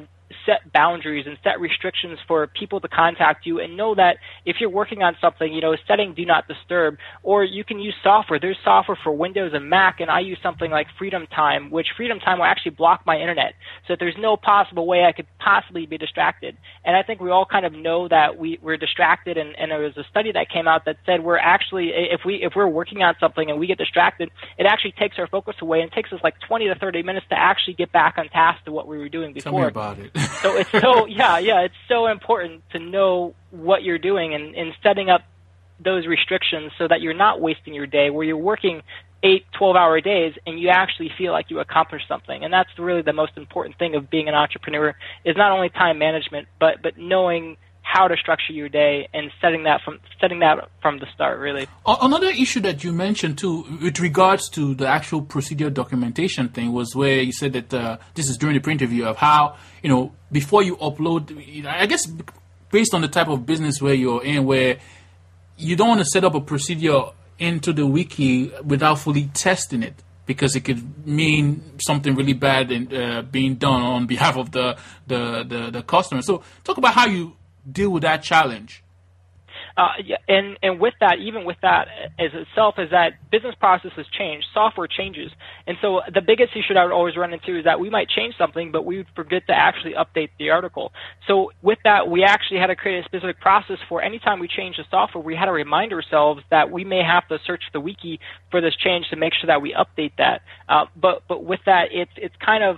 set boundaries and set restrictions for people to contact you, and know that if you're working on something, setting do not disturb, or you can use software. There's software for Windows and Mac, and I use something like Freedom Time, which Freedom Time will actually block my internet, so that there's no possible way I could possibly be distracted. And I think we all kind of know that we're distracted, and there was a study that came out that said we're actually, if we're working on something and we get distracted, it actually takes our focus away, and takes us like 20 to 30 minutes to actually get back on task to what we were doing before. Tell me about it. So it's it's so important to know what you're doing and setting up those restrictions so that you're not wasting your day, where you're working 8, 12-hour days and you actually feel like you accomplished something. And that's really the most important thing of being an entrepreneur, is not only time management, but knowing how to structure your day and setting that from the start, really. Another issue that you mentioned too, with regards to the actual procedure documentation thing, was where you said that this is during the pre-interview, of how, before you upload, I guess based on the type of business where you're in, where you don't want to set up a procedure into the wiki without fully testing it, because it could mean something really bad being done on behalf of the customer. So talk about how you deal with that challenge. And with that, even with that as itself, is that business processes change, software changes. And so the biggest issue I would always run into is that we might change something, but we would forget to actually update the article. So with that, we actually had to create a specific process for anytime we change the software, we had to remind ourselves that we may have to search the wiki for this change to make sure that we update that. But with that, it's kind of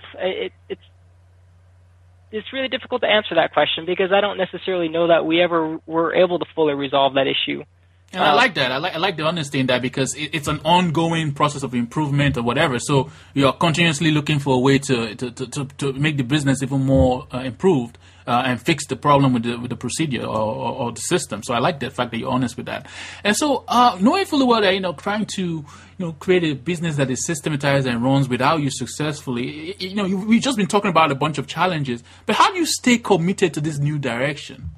it's really difficult to answer that question because I don't necessarily know that we ever were able to fully resolve that issue. And I like that. I like the honesty in that because it's an ongoing process of improvement or whatever. So you're continuously looking for a way to make the business even more improved and fix the problem with the procedure or the system. So I like the fact that you're honest with that. And so knowing fully well that trying to create a business that is systematized and runs without you successfully. We've just been talking about a bunch of challenges, but how do you stay committed to this new direction?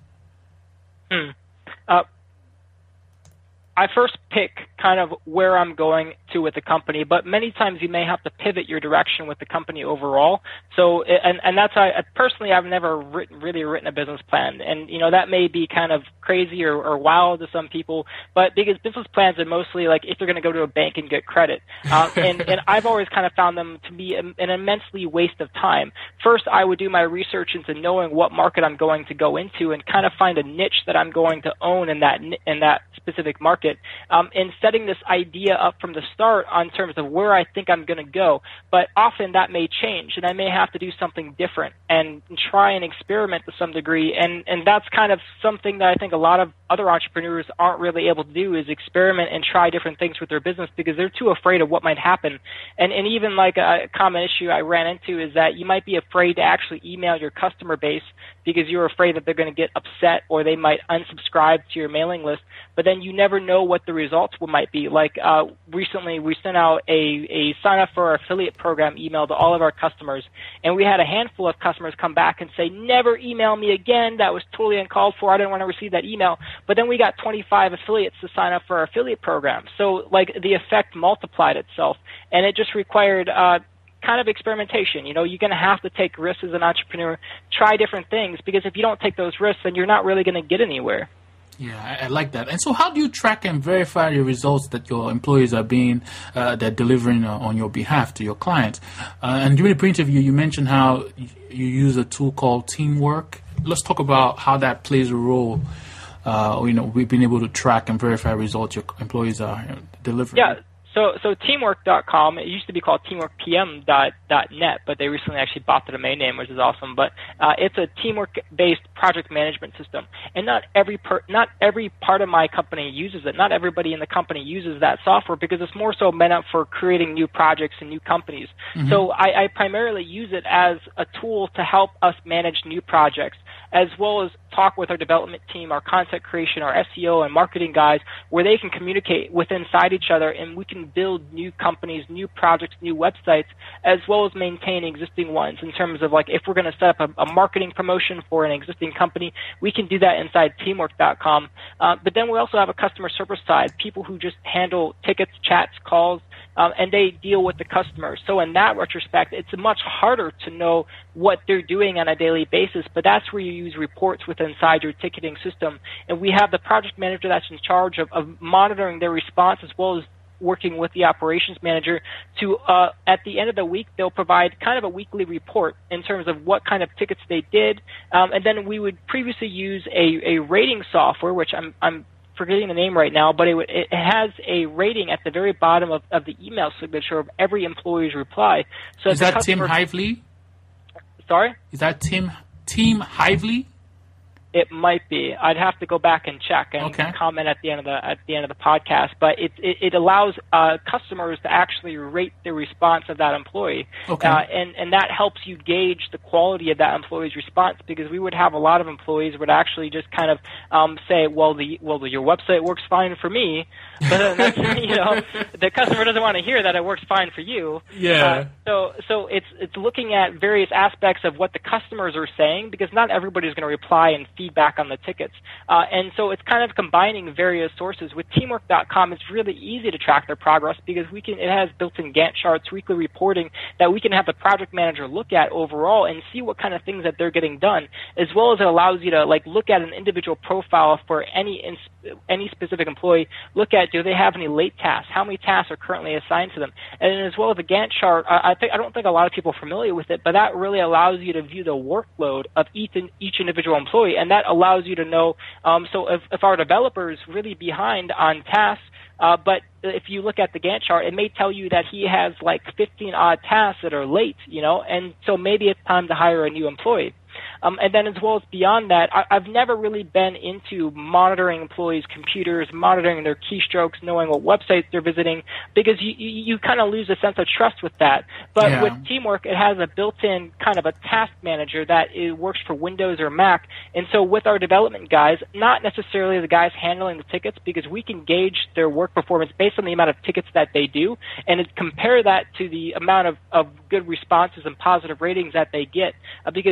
I first pick kind of where I'm going to with the company, but many times you may have to pivot your direction with the company overall. So, and that's why personally I've never really written a business plan, and that may be kind of crazy or wild to some people, but because business plans are mostly like if you're going to go to a bank and get credit, and I've always kind of found them to be an immensely waste of time. First, I would do my research into knowing what market I'm going to go into and kind of find a niche that I'm going to own in that specific market. And setting this idea up from the start on terms of where I think I'm going to go. But often that may change, and I may have to do something different and try and experiment to some degree. And that's kind of something that I think a lot of other entrepreneurs aren't really able to do, is experiment and try different things with their business because they're too afraid of what might happen. And even like a common issue I ran into is that you might be afraid to actually email your customer base because you're afraid that they're going to get upset or they might unsubscribe to your mailing list. But then you never know what the results might be. Like recently, we sent out a sign up for our affiliate program email to all of our customers, and we had a handful of customers come back and say, "Never email me again. That was totally uncalled for. I didn't want to receive that email." But then we got 25 affiliates to sign up for our affiliate program. So like the effect multiplied itself, and it just required kind of experimentation. You're going to have to take risks as an entrepreneur, try different things, because if you don't take those risks, then you're not really going to get anywhere. Yeah, I like that. And so how do you track and verify the results that your employees are they're delivering on your behalf to your clients? And during the pre-interview, you mentioned how you use a tool called Teamwork. Let's talk about how that plays a role. We've been able to track and verify results your employees are delivering. Yeah. So teamwork.com, it used to be called teamworkpm.net, but they recently actually bought the domain name, which is awesome. But it's a teamwork-based project management system, and not every part of my company uses it. Not everybody in the company uses that software because it's more so meant up for creating new projects and new companies. Mm-hmm. So I primarily use it as a tool to help us manage new projects, as well as talk with our development team, our content creation, our SEO and marketing guys, where they can communicate with inside each other, and we can build new companies, new projects, new websites, as well as maintain existing ones in terms of like if we're going to set up a marketing promotion for an existing company, we can do that inside teamwork.com. But then we also have a customer service side, people who just handle tickets, chats, calls, and they deal with the customers. So in that retrospect, it's much harder to know what they're doing on a daily basis, but that's where you use reports with inside your ticketing system. And we have the project manager that's in charge of monitoring their response, as well as working with the operations manager to, at the end of the week, they'll provide kind of a weekly report in terms of what kind of tickets they did. And then we would previously use a rating software, which I'm forgetting the name right now, but it has a rating at the very bottom of the email signature of every employee's reply. So is that Tim Hively? Sorry? Is that Tim Hively? It might be. I'd have to go back and check and comment at the end of the podcast. But it allows customers to actually rate the response of that employee, and that helps you gauge the quality of that employee's response. Because we would have a lot of employees would actually just kind of say, "Well, your website works fine for me," but then the customer doesn't want to hear that it works fine for you. Yeah. So it's looking at various aspects of what the customers are saying, because not everybody's going to reply and feedback on the tickets. And so it's kind of combining various sources. With Teamwork.com, it's really easy to track their progress because it has built-in Gantt charts, weekly reporting that we can have the project manager look at overall and see what kind of things that they're getting done, as well as it allows you to look at an individual profile for any specific employee, look at do they have any late tasks, how many tasks are currently assigned to them, and as well as the Gantt chart. I don't think a lot of people are familiar with it, but that really allows you to view the workload of each individual employee, and that allows you to know. So if our developer is really behind on tasks, but if you look at the Gantt chart, it may tell you that he has 15 odd tasks that are late, and so maybe it's time to hire a new employee. And then as well as beyond that, I've never really been into monitoring employees' computers, monitoring their keystrokes, knowing what websites they're visiting, because you kind of lose a sense of trust with that. But with Teamwork, it has a built-in kind of a task manager that works for Windows or Mac. And so with our development guys, not necessarily the guys handling the tickets, because we can gauge their work performance based on the amount of tickets that they do, and compare that to the amount of good responses and positive ratings that they get. Because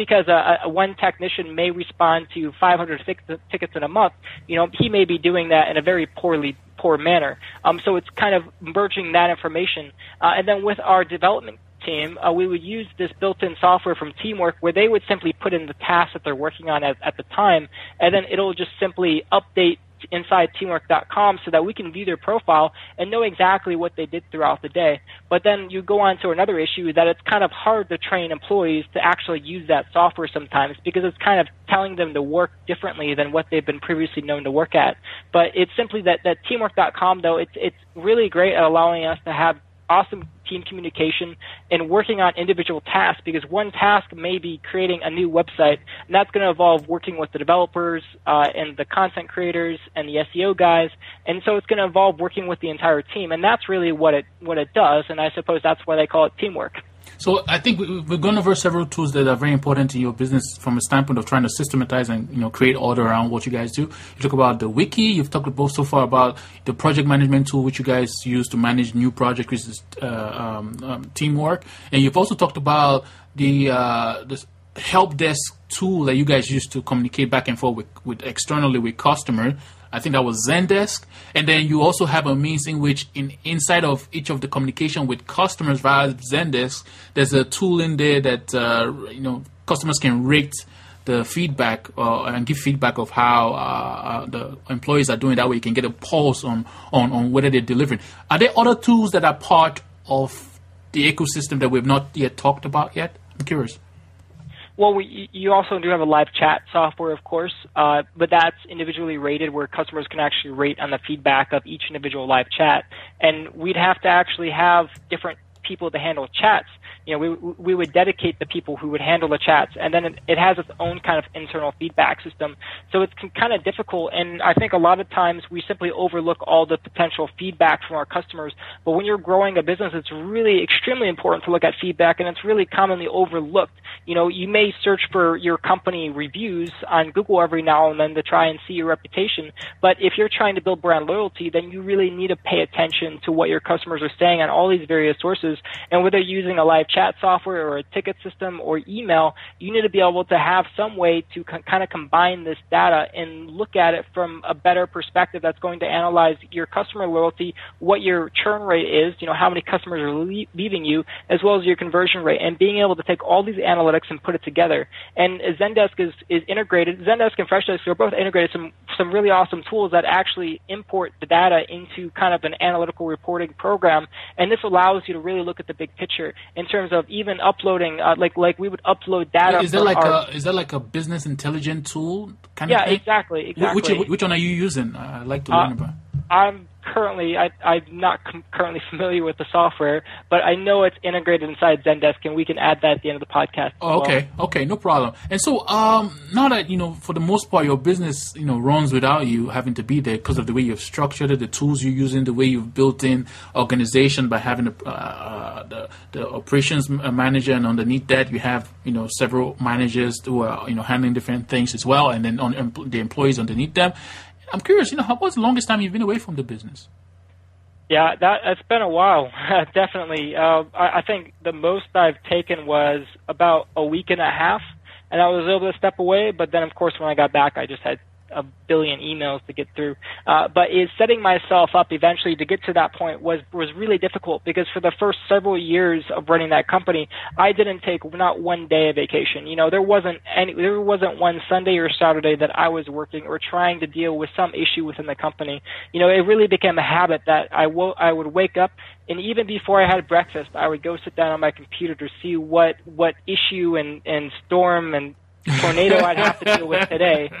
one technician may respond to 500 tickets in a month, he may be doing that in a very poor manner. So it's kind of merging that information. And then with our development team, we would use this built-in software from Teamwork where they would simply put in the tasks that they're working on at the time, and then it'll just simply update inside Teamwork.com so that we can view their profile and know exactly what they did throughout the day. But then you go on to another issue that it's kind of hard to train employees to actually use that software sometimes because it's kind of telling them to work differently than what they've been previously known to work at. But it's simply that Teamwork.com, though, it's really great at allowing us to have awesome team communication and working on individual tasks, because one task may be creating a new website, and that's going to involve working with the developers and the content creators and the SEO guys, and so it's going to involve working with the entire team, and that's really what it does, and I suppose that's why they call it teamwork. So I think we're going over several tools that are very important in your business from a standpoint of trying to systematize and create order around what you guys do. You talk about the wiki. You've talked about so far about the project management tool which you guys use to manage new projects, which is Teamwork, and you've also talked about the help desk tool that you guys use to communicate back and forth with externally with customers. I think that was Zendesk. And then you also have a means in which inside of each of the communication with customers via Zendesk, there's a tool in there that, customers can rate the feedback and give feedback of how the employees are doing. That way you can get a pulse on whether they're delivering. Are there other tools that are part of the ecosystem that we've not yet talked about yet? I'm curious. Well, you also do have a live chat software, of course, but that's individually rated where customers can actually rate on the feedback of each individual live chat. And we'd have to actually have different people to handle chats. We would dedicate the people who would handle the chats, and then it has its own kind of internal feedback system. So it's kind of difficult, and I think a lot of times we simply overlook all the potential feedback from our customers. But when you're growing a business, it's really extremely important to look at feedback, and it's really commonly overlooked. You may search for your company reviews on Google every now and then to try and see your reputation, but if you're trying to build brand loyalty, then you really need to pay attention to what your customers are saying on all these various sources. And whether you're using a live chat software or a ticket system or email, you need to be able to have some way to kind of combine this data and look at it from a better perspective that's going to analyze your customer loyalty, what your churn rate is, how many customers are leaving you, as well as your conversion rate, and being able to take all these analytics and put it together. And Zendesk is integrated. Zendesk and Freshdesk are both integrated some really awesome tools that actually import the data into kind of an analytical reporting program, and this allows you to really look at the big picture in terms of even uploading, like we would upload data. Is that like a business intelligence tool kind of thing? Yeah, exactly. Which one are you using? I'd like to learn about. I'm not currently familiar with the software, but I know it's integrated inside Zendesk, and we can add that at the end of the podcast. Oh, okay, no problem. And so, now that for the most part, your business runs without you having to be there because of the way you've structured it, the tools you're using, the way you've built in organization by having the operations manager, and underneath that you have several managers who are handling different things as well, and then on the employees underneath them. I'm curious, what's the longest time you've been away from the business? Yeah, it's been a while, definitely. I think the most I've taken was about a week and a half, and I was able to step away. But then, of course, when I got back, I just had a billion emails to get through. But setting myself up eventually to get to that point was really difficult, because for the first several years of running that company, I didn't take not one day of vacation. There wasn't one Sunday or Saturday that I was working or trying to deal with some issue within the company. It really became a habit that I would wake up, and even before I had breakfast, I would go sit down on my computer to see what issue and storm and tornado I'd have to deal with today.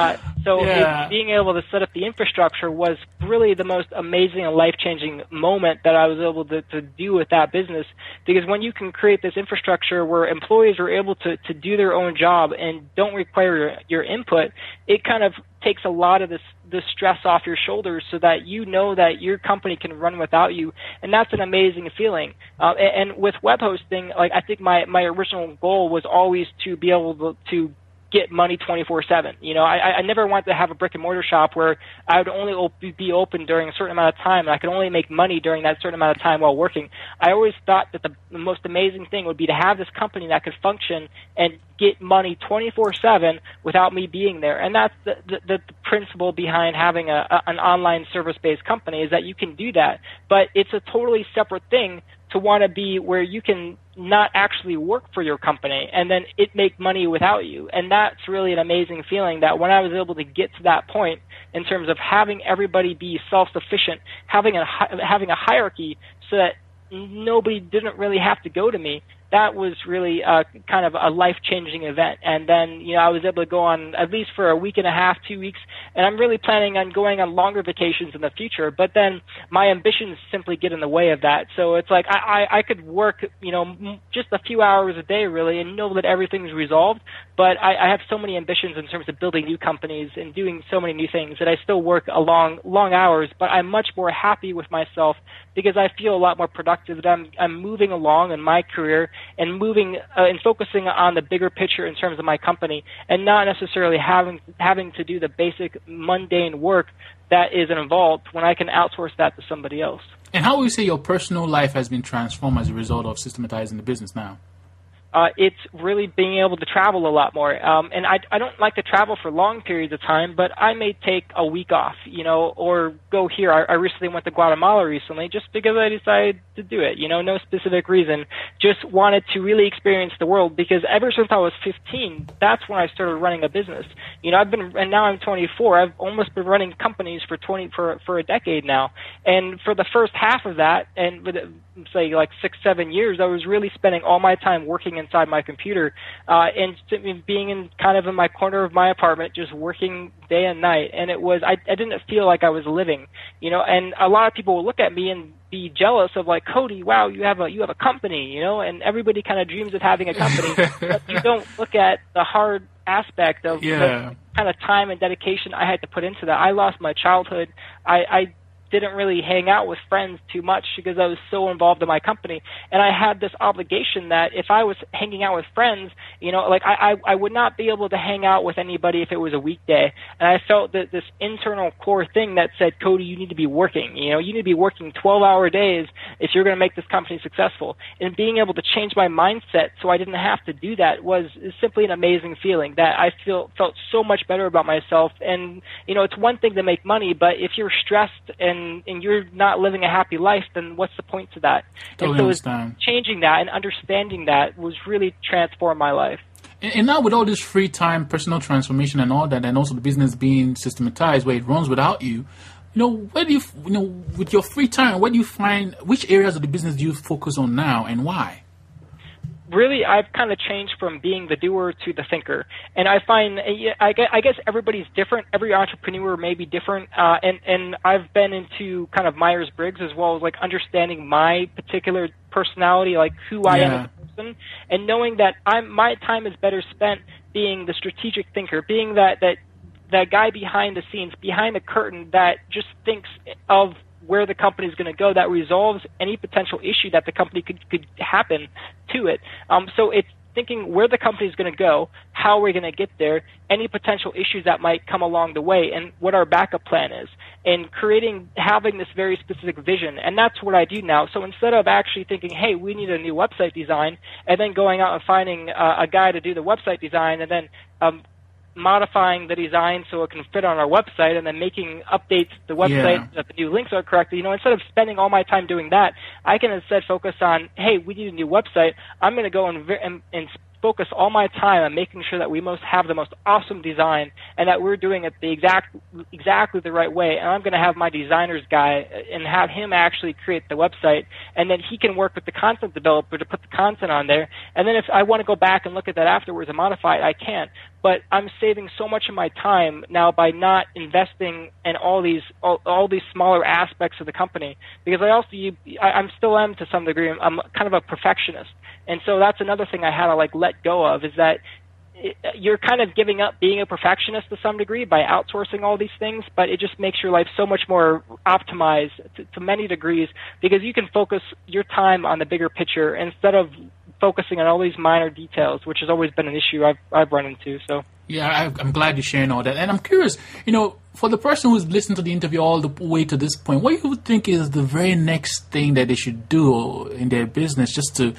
Being able to set up the infrastructure was really the most amazing and life-changing moment that I was able to do with that business, because when you can create this infrastructure where employees are able to do their own job and don't require your input, it kind of takes a lot of the stress off your shoulders, so that you know that your company can run without you, and that's an amazing feeling. And with web hosting, I think my original goal was always to be able to get money 24/7. I never wanted to have a brick and mortar shop where I would only be open during a certain amount of time, and I could only make money during that certain amount of time while working. I always thought that the most amazing thing would be to have this company that could function and get money 24/7 without me being there. And that's the principle behind having an online service-based company, is that you can do that. But it's a totally separate thing to want to be where you can not actually work for your company and then it make money without you. And that's really an amazing feeling, that when I was able to get to that point in terms of having everybody be self-sufficient, having a hierarchy so that nobody didn't really have to go to me, that was really kind of a life-changing event. And then, I was able to go on at least for a week and a half, 2 weeks, and I'm really planning on going on longer vacations in the future. But then my ambitions simply get in the way of that. So it's like I could work, just a few hours a day, really, and know that everything's resolved. But I have so many ambitions in terms of building new companies and doing so many new things that I still work long hours, but I'm much more happy with myself because I feel a lot more productive, that I'm moving along in my career and moving and focusing on the bigger picture in terms of my company, and not necessarily having to do the basic mundane work that is involved when I can outsource that to somebody else. And how would you say your personal life has been transformed as a result of systematizing the business now? It's really being able to travel a lot more. And I don't like to travel for long periods of time, but I may take a week off, or go here. I recently went to Guatemala recently just because I decided to do it, no specific reason. Just wanted to really experience the world, because ever since I was 15, that's when I started running a business. And now I'm 24. I've almost been running companies for a decade now. And for the first half of that, and with say like 6-7 years, I was really spending all my time working inside my computer, and being in my corner of my apartment, just working day and night. And it was, I didn't feel like I was living, and a lot of people will look at me and be jealous of like, Cody, wow, you have a company, and everybody kind of dreams of having a company, but you don't look at the hard aspect of the kind of time and dedication I had to put into that. I lost my childhood. I didn't really hang out with friends too much because I was so involved in my company. And I had this obligation that if I was hanging out with friends, I would not be able to hang out with anybody if it was a weekday. And I felt that this internal core thing that said, Cody, you need to be working. You need to be working 12-hour days if you're going to make this company successful. And being able to change my mindset so I didn't have to do that was simply an amazing feeling, that I felt so much better about myself. And, it's one thing to make money, but if you're stressed and you're not living a happy life, then what's the point to that? Totally and so changing that and understanding that was really transformed my life. And now with all this free time, personal transformation and all that, and also the business being systematized where it runs without you, where do you, with your free time, where do you find, which areas of the business do you focus on now and why? Really, I've kind of changed from being the doer to the thinker. And I find, I guess everybody's different. Every entrepreneur may be different. And I've been into kind of Myers-Briggs as well as like understanding my particular personality, like who I am as a person, and knowing that my time is better spent being the strategic thinker, being that guy behind the scenes, behind the curtain that just thinks of where the company is going to go, that resolves any potential issue that the company could happen to it. So it's thinking where the company is going to go, how we're going to get there, any potential issues that might come along the way, and what our backup plan is, and having this very specific vision. And that's what I do now. So instead of actually thinking, hey, we need a new website design, and then going out and finding a guy to do the website design, and then modifying the design so it can fit on our website, and then making updates to the website that the new links are correct. Instead of spending all my time doing that, I can instead focus on, hey, we need a new website. I'm going to go and focus all my time on making sure that we have the most awesome design, and that we're doing it exactly the right way. And I'm going to have my designer's guy and have him actually create the website, and then he can work with the content developer to put the content on there. And then if I want to go back and look at that afterwards and modify it, I can. But I'm saving so much of my time now by not investing in all these smaller aspects of the company, because I'm still am to some degree. I'm kind of a perfectionist, and so that's another thing I had to let go of, is that you're kind of giving up being a perfectionist to some degree by outsourcing all these things, but it just makes your life so much more optimized to many degrees, because you can focus your time on the bigger picture instead of focusing on all these minor details, which has always been an issue I've run into. So yeah, I'm glad you're sharing all that. And I'm curious, for the person who's listened to the interview all the way to this point, what do you think is the very next thing that they should do in their business just to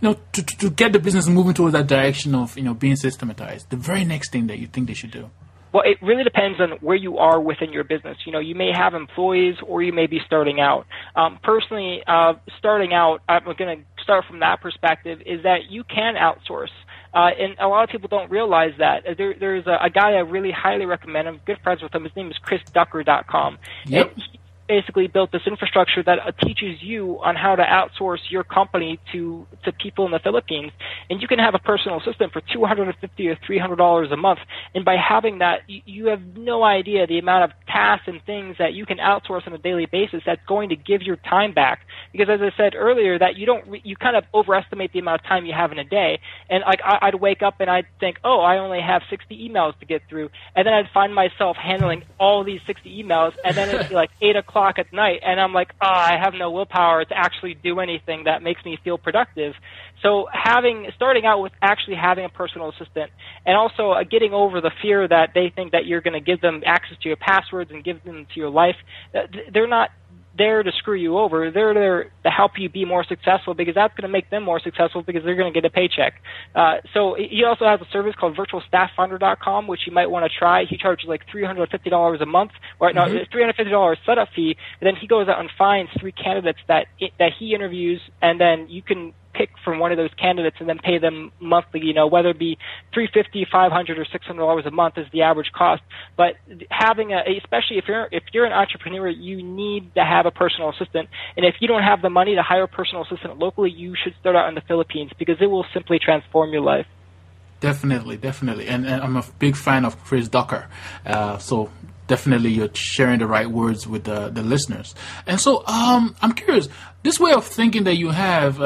get the business moving towards that direction of, being systematized? The very next thing that you think they should do? Well, it really depends on where you are within your business. You may have employees, or you may be starting out. Personally, starting out, I'm going to start from that perspective, is that you can outsource. And a lot of people don't realize that. There's a guy I really highly recommend. I'm good friends with him. His name is ChrisDucker.com. Yep. And he basically built this infrastructure that teaches you on how to outsource your company to people in the Philippines. And you can have a personal assistant for $250 or $300 a month. And by having that, you have no idea the amount of tasks and things that you can outsource on a daily basis that's going to give your time back. Because as I said earlier, that you kind of overestimate the amount of time you have in a day. And I'd wake up and I'd think, oh, I only have 60 emails to get through. And then I'd find myself handling all these 60 emails, and then it'd be like 8 o'clock at night, and I'm like, I have no willpower to actually do anything that makes me feel productive. So starting out with actually having a personal assistant, and also getting over the fear that they think that you're going to give them access to your passwords and give them to your life. They're not there to screw you over. They're there to help you be more successful, because that's going to make them more successful, because they're going to get a paycheck. So he also has a service called virtualstafffinder.com, which you might want to try. He charges like $350 a month, or no, $350 setup fee. And then he goes out and finds 3 candidates that he interviews, and then you can pick from one of those candidates and then pay them monthly, whether it be $350, $500, or $600 a month is the average cost. But having especially if you're an entrepreneur, you need to have a personal assistant. And if you don't have the money to hire a personal assistant locally, you should start out in the Philippines, because it will simply transform your life. Definitely. And I'm a big fan of Chris Ducker. So definitely you're sharing the right words with the listeners. And so I'm curious, this way of thinking that you have,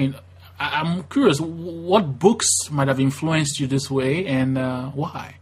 I'm curious, what books might have influenced you this way, and why?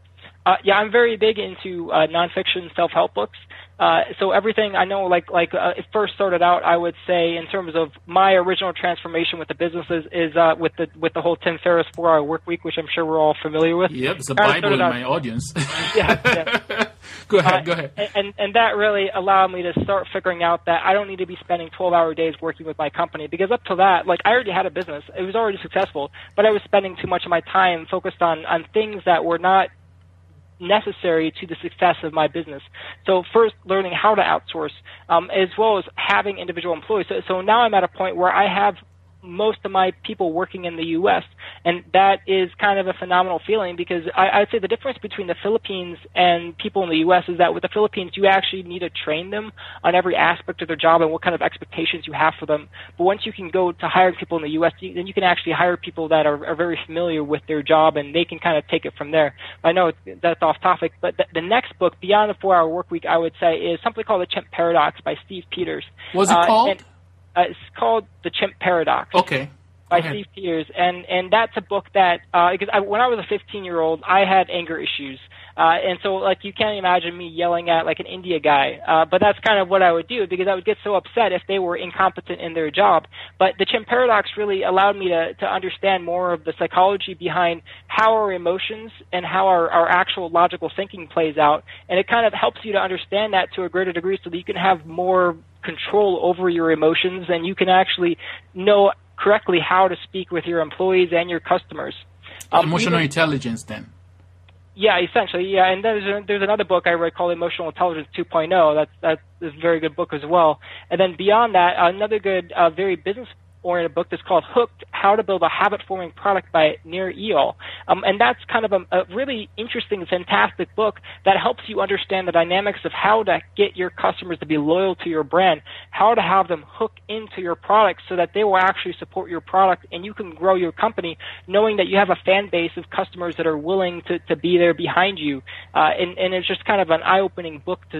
I'm very big into nonfiction self-help books. So everything I know, it first started out, I would say, in terms of my original transformation with the businesses is with the whole Tim Ferriss 4-Hour Work Week, which I'm sure we're all familiar with. Yep, it's a Bible in my audience. Yeah. Go ahead. And that really allowed me to start figuring out that I don't need to be spending 12-hour days working with my company, because up to that, I already had a business. It was already successful, but I was spending too much of my time focused on things that were not necessary to the success of my business. So first, learning how to outsource, as well as having individual employees. So now I'm at a point where I have most of my people working in the U.S., and that is kind of a phenomenal feeling, because I'd say the difference between the Philippines and people in the U.S. is that with the Philippines, you actually need to train them on every aspect of their job and what kind of expectations you have for them. But once you can go to hire people in the U.S., then you can actually hire people that are very familiar with their job, and they can kind of take it from there. I know that's off topic, but the next book, Beyond the 4-Hour Work Week, I would say, is something called The Chimp Paradox by Steve Peters. What's it called? It's called The Chimp Paradox. Okay. By Steve Peters, and that's a book that because when I was a 15-year-old, I had anger issues. And so, like, you can't imagine me yelling at, like, an India guy. But that's kind of what I would do, because I would get so upset if they were incompetent in their job. But the Chimp Paradox really allowed me to understand more of the psychology behind how our emotions and how our actual logical thinking plays out. And it kind of helps you to understand that to a greater degree so that you can have more control over your emotions and you can actually know correctly how to speak with your employees and your customers. Emotional intelligence, then. Yeah, essentially, yeah. And there's another book I read called Emotional Intelligence 2.0. That's a very good book as well. And then beyond that, another good, very business-oriented book that's called Hooked: How to Build a Habit-Forming Product by Nir Eyal. And that's kind of a really interesting, fantastic book that helps you understand the dynamics of how to get your customers to be loyal to your brand, how to have them hook into your product so that they will actually support your product and you can grow your company knowing that you have a fan base of customers that are willing to be there behind you. And it's just kind of an eye-opening book to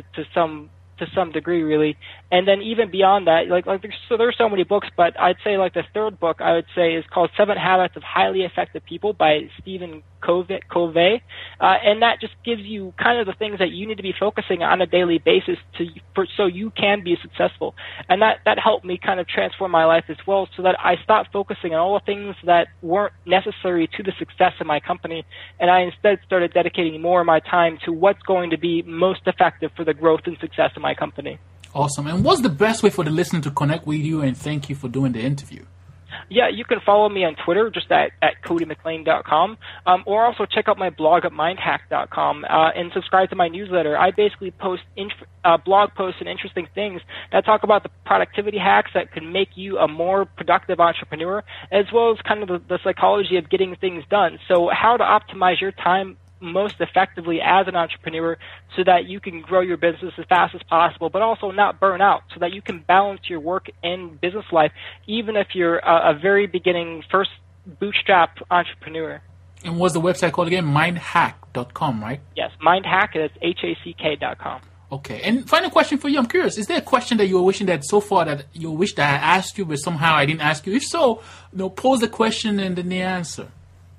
some degree, really. And then even beyond that, there's so many books, but I'd say like the third book I would say is called 7 Habits of Highly Effective People by Stephen Covey. And that just gives you kind of the things that you need to be focusing on a daily basis so you can be successful. And that helped me kind of transform my life as well, so that I stopped focusing on all the things that weren't necessary to the success of my company, and I instead started dedicating more of my time to what's going to be most effective for the growth and success of my company. Awesome. And what's the best way for the listener to connect with you, and thank you for doing the interview? Yeah, you can follow me on Twitter, just at CodyMcLean.com, or also check out my blog at MindHack.com and subscribe to my newsletter. I basically post blog posts and interesting things that talk about the productivity hacks that can make you a more productive entrepreneur, as well as kind of the psychology of getting things done. So how to optimize your time most effectively as an entrepreneur so that you can grow your business as fast as possible, but also not burn out, so that you can balance your work and business life, even if you're a very beginning first bootstrap entrepreneur. And what's the website called again? Mindhack.com, right? Yes, Mindhack, and it's HACK.com. Okay. And final question for you. I'm curious, is there a question that you were wishing that so far that you wish that I asked you, but somehow I didn't ask you? If so, pose the question and then the answer.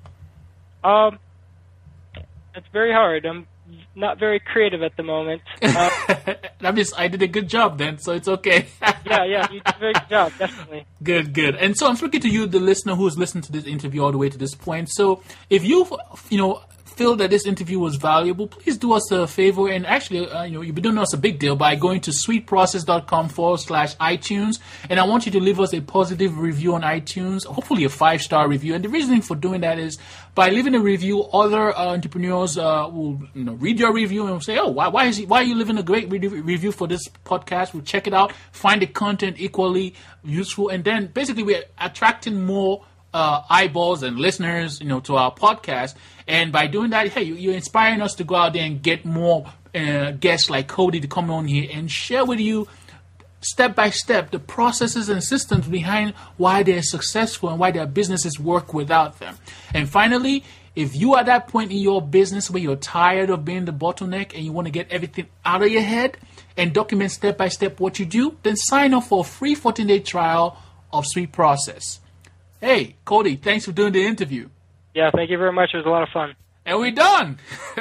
It's very hard. I'm not very creative at the moment. I did a good job then, so it's okay. Yeah, you did a very good job, definitely. Good. And so I'm speaking to you, the listener who's listened to this interview all the way to this point. So if you feel that this interview was valuable, please do us a favor and actually, you've been doing us a big deal by going to sweetprocess.com/iTunes. And I want you to leave us a positive review on iTunes, hopefully a 5-star review. And the reasoning for doing that is by leaving a review, other entrepreneurs will read your review and will say, oh, why are you leaving a great review for this podcast? We'll check it out, find the content equally useful. And then basically we're attracting more eyeballs and listeners, to our podcast. And by doing that, hey, you're inspiring us to go out there and get more guests like Cody to come on here and share with you step by step the processes and systems behind why they're successful and why their businesses work without them. And finally, if you are at that point in your business where you're tired of being the bottleneck and you want to get everything out of your head and document step by step what you do, then sign up for a free 14-day trial of Sweet Process. Hey, Cody, thanks for doing the interview. Yeah, thank you very much. It was a lot of fun. And we're done.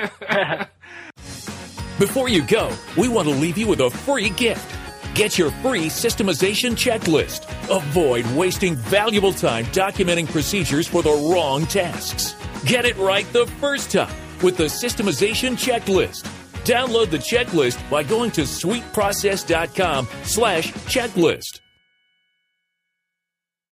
Before you go, we want to leave you with a free gift. Get your free systemization checklist. Avoid wasting valuable time documenting procedures for the wrong tasks. Get it right the first time with the systemization checklist. Download the checklist by going to sweetprocess.com/checklist.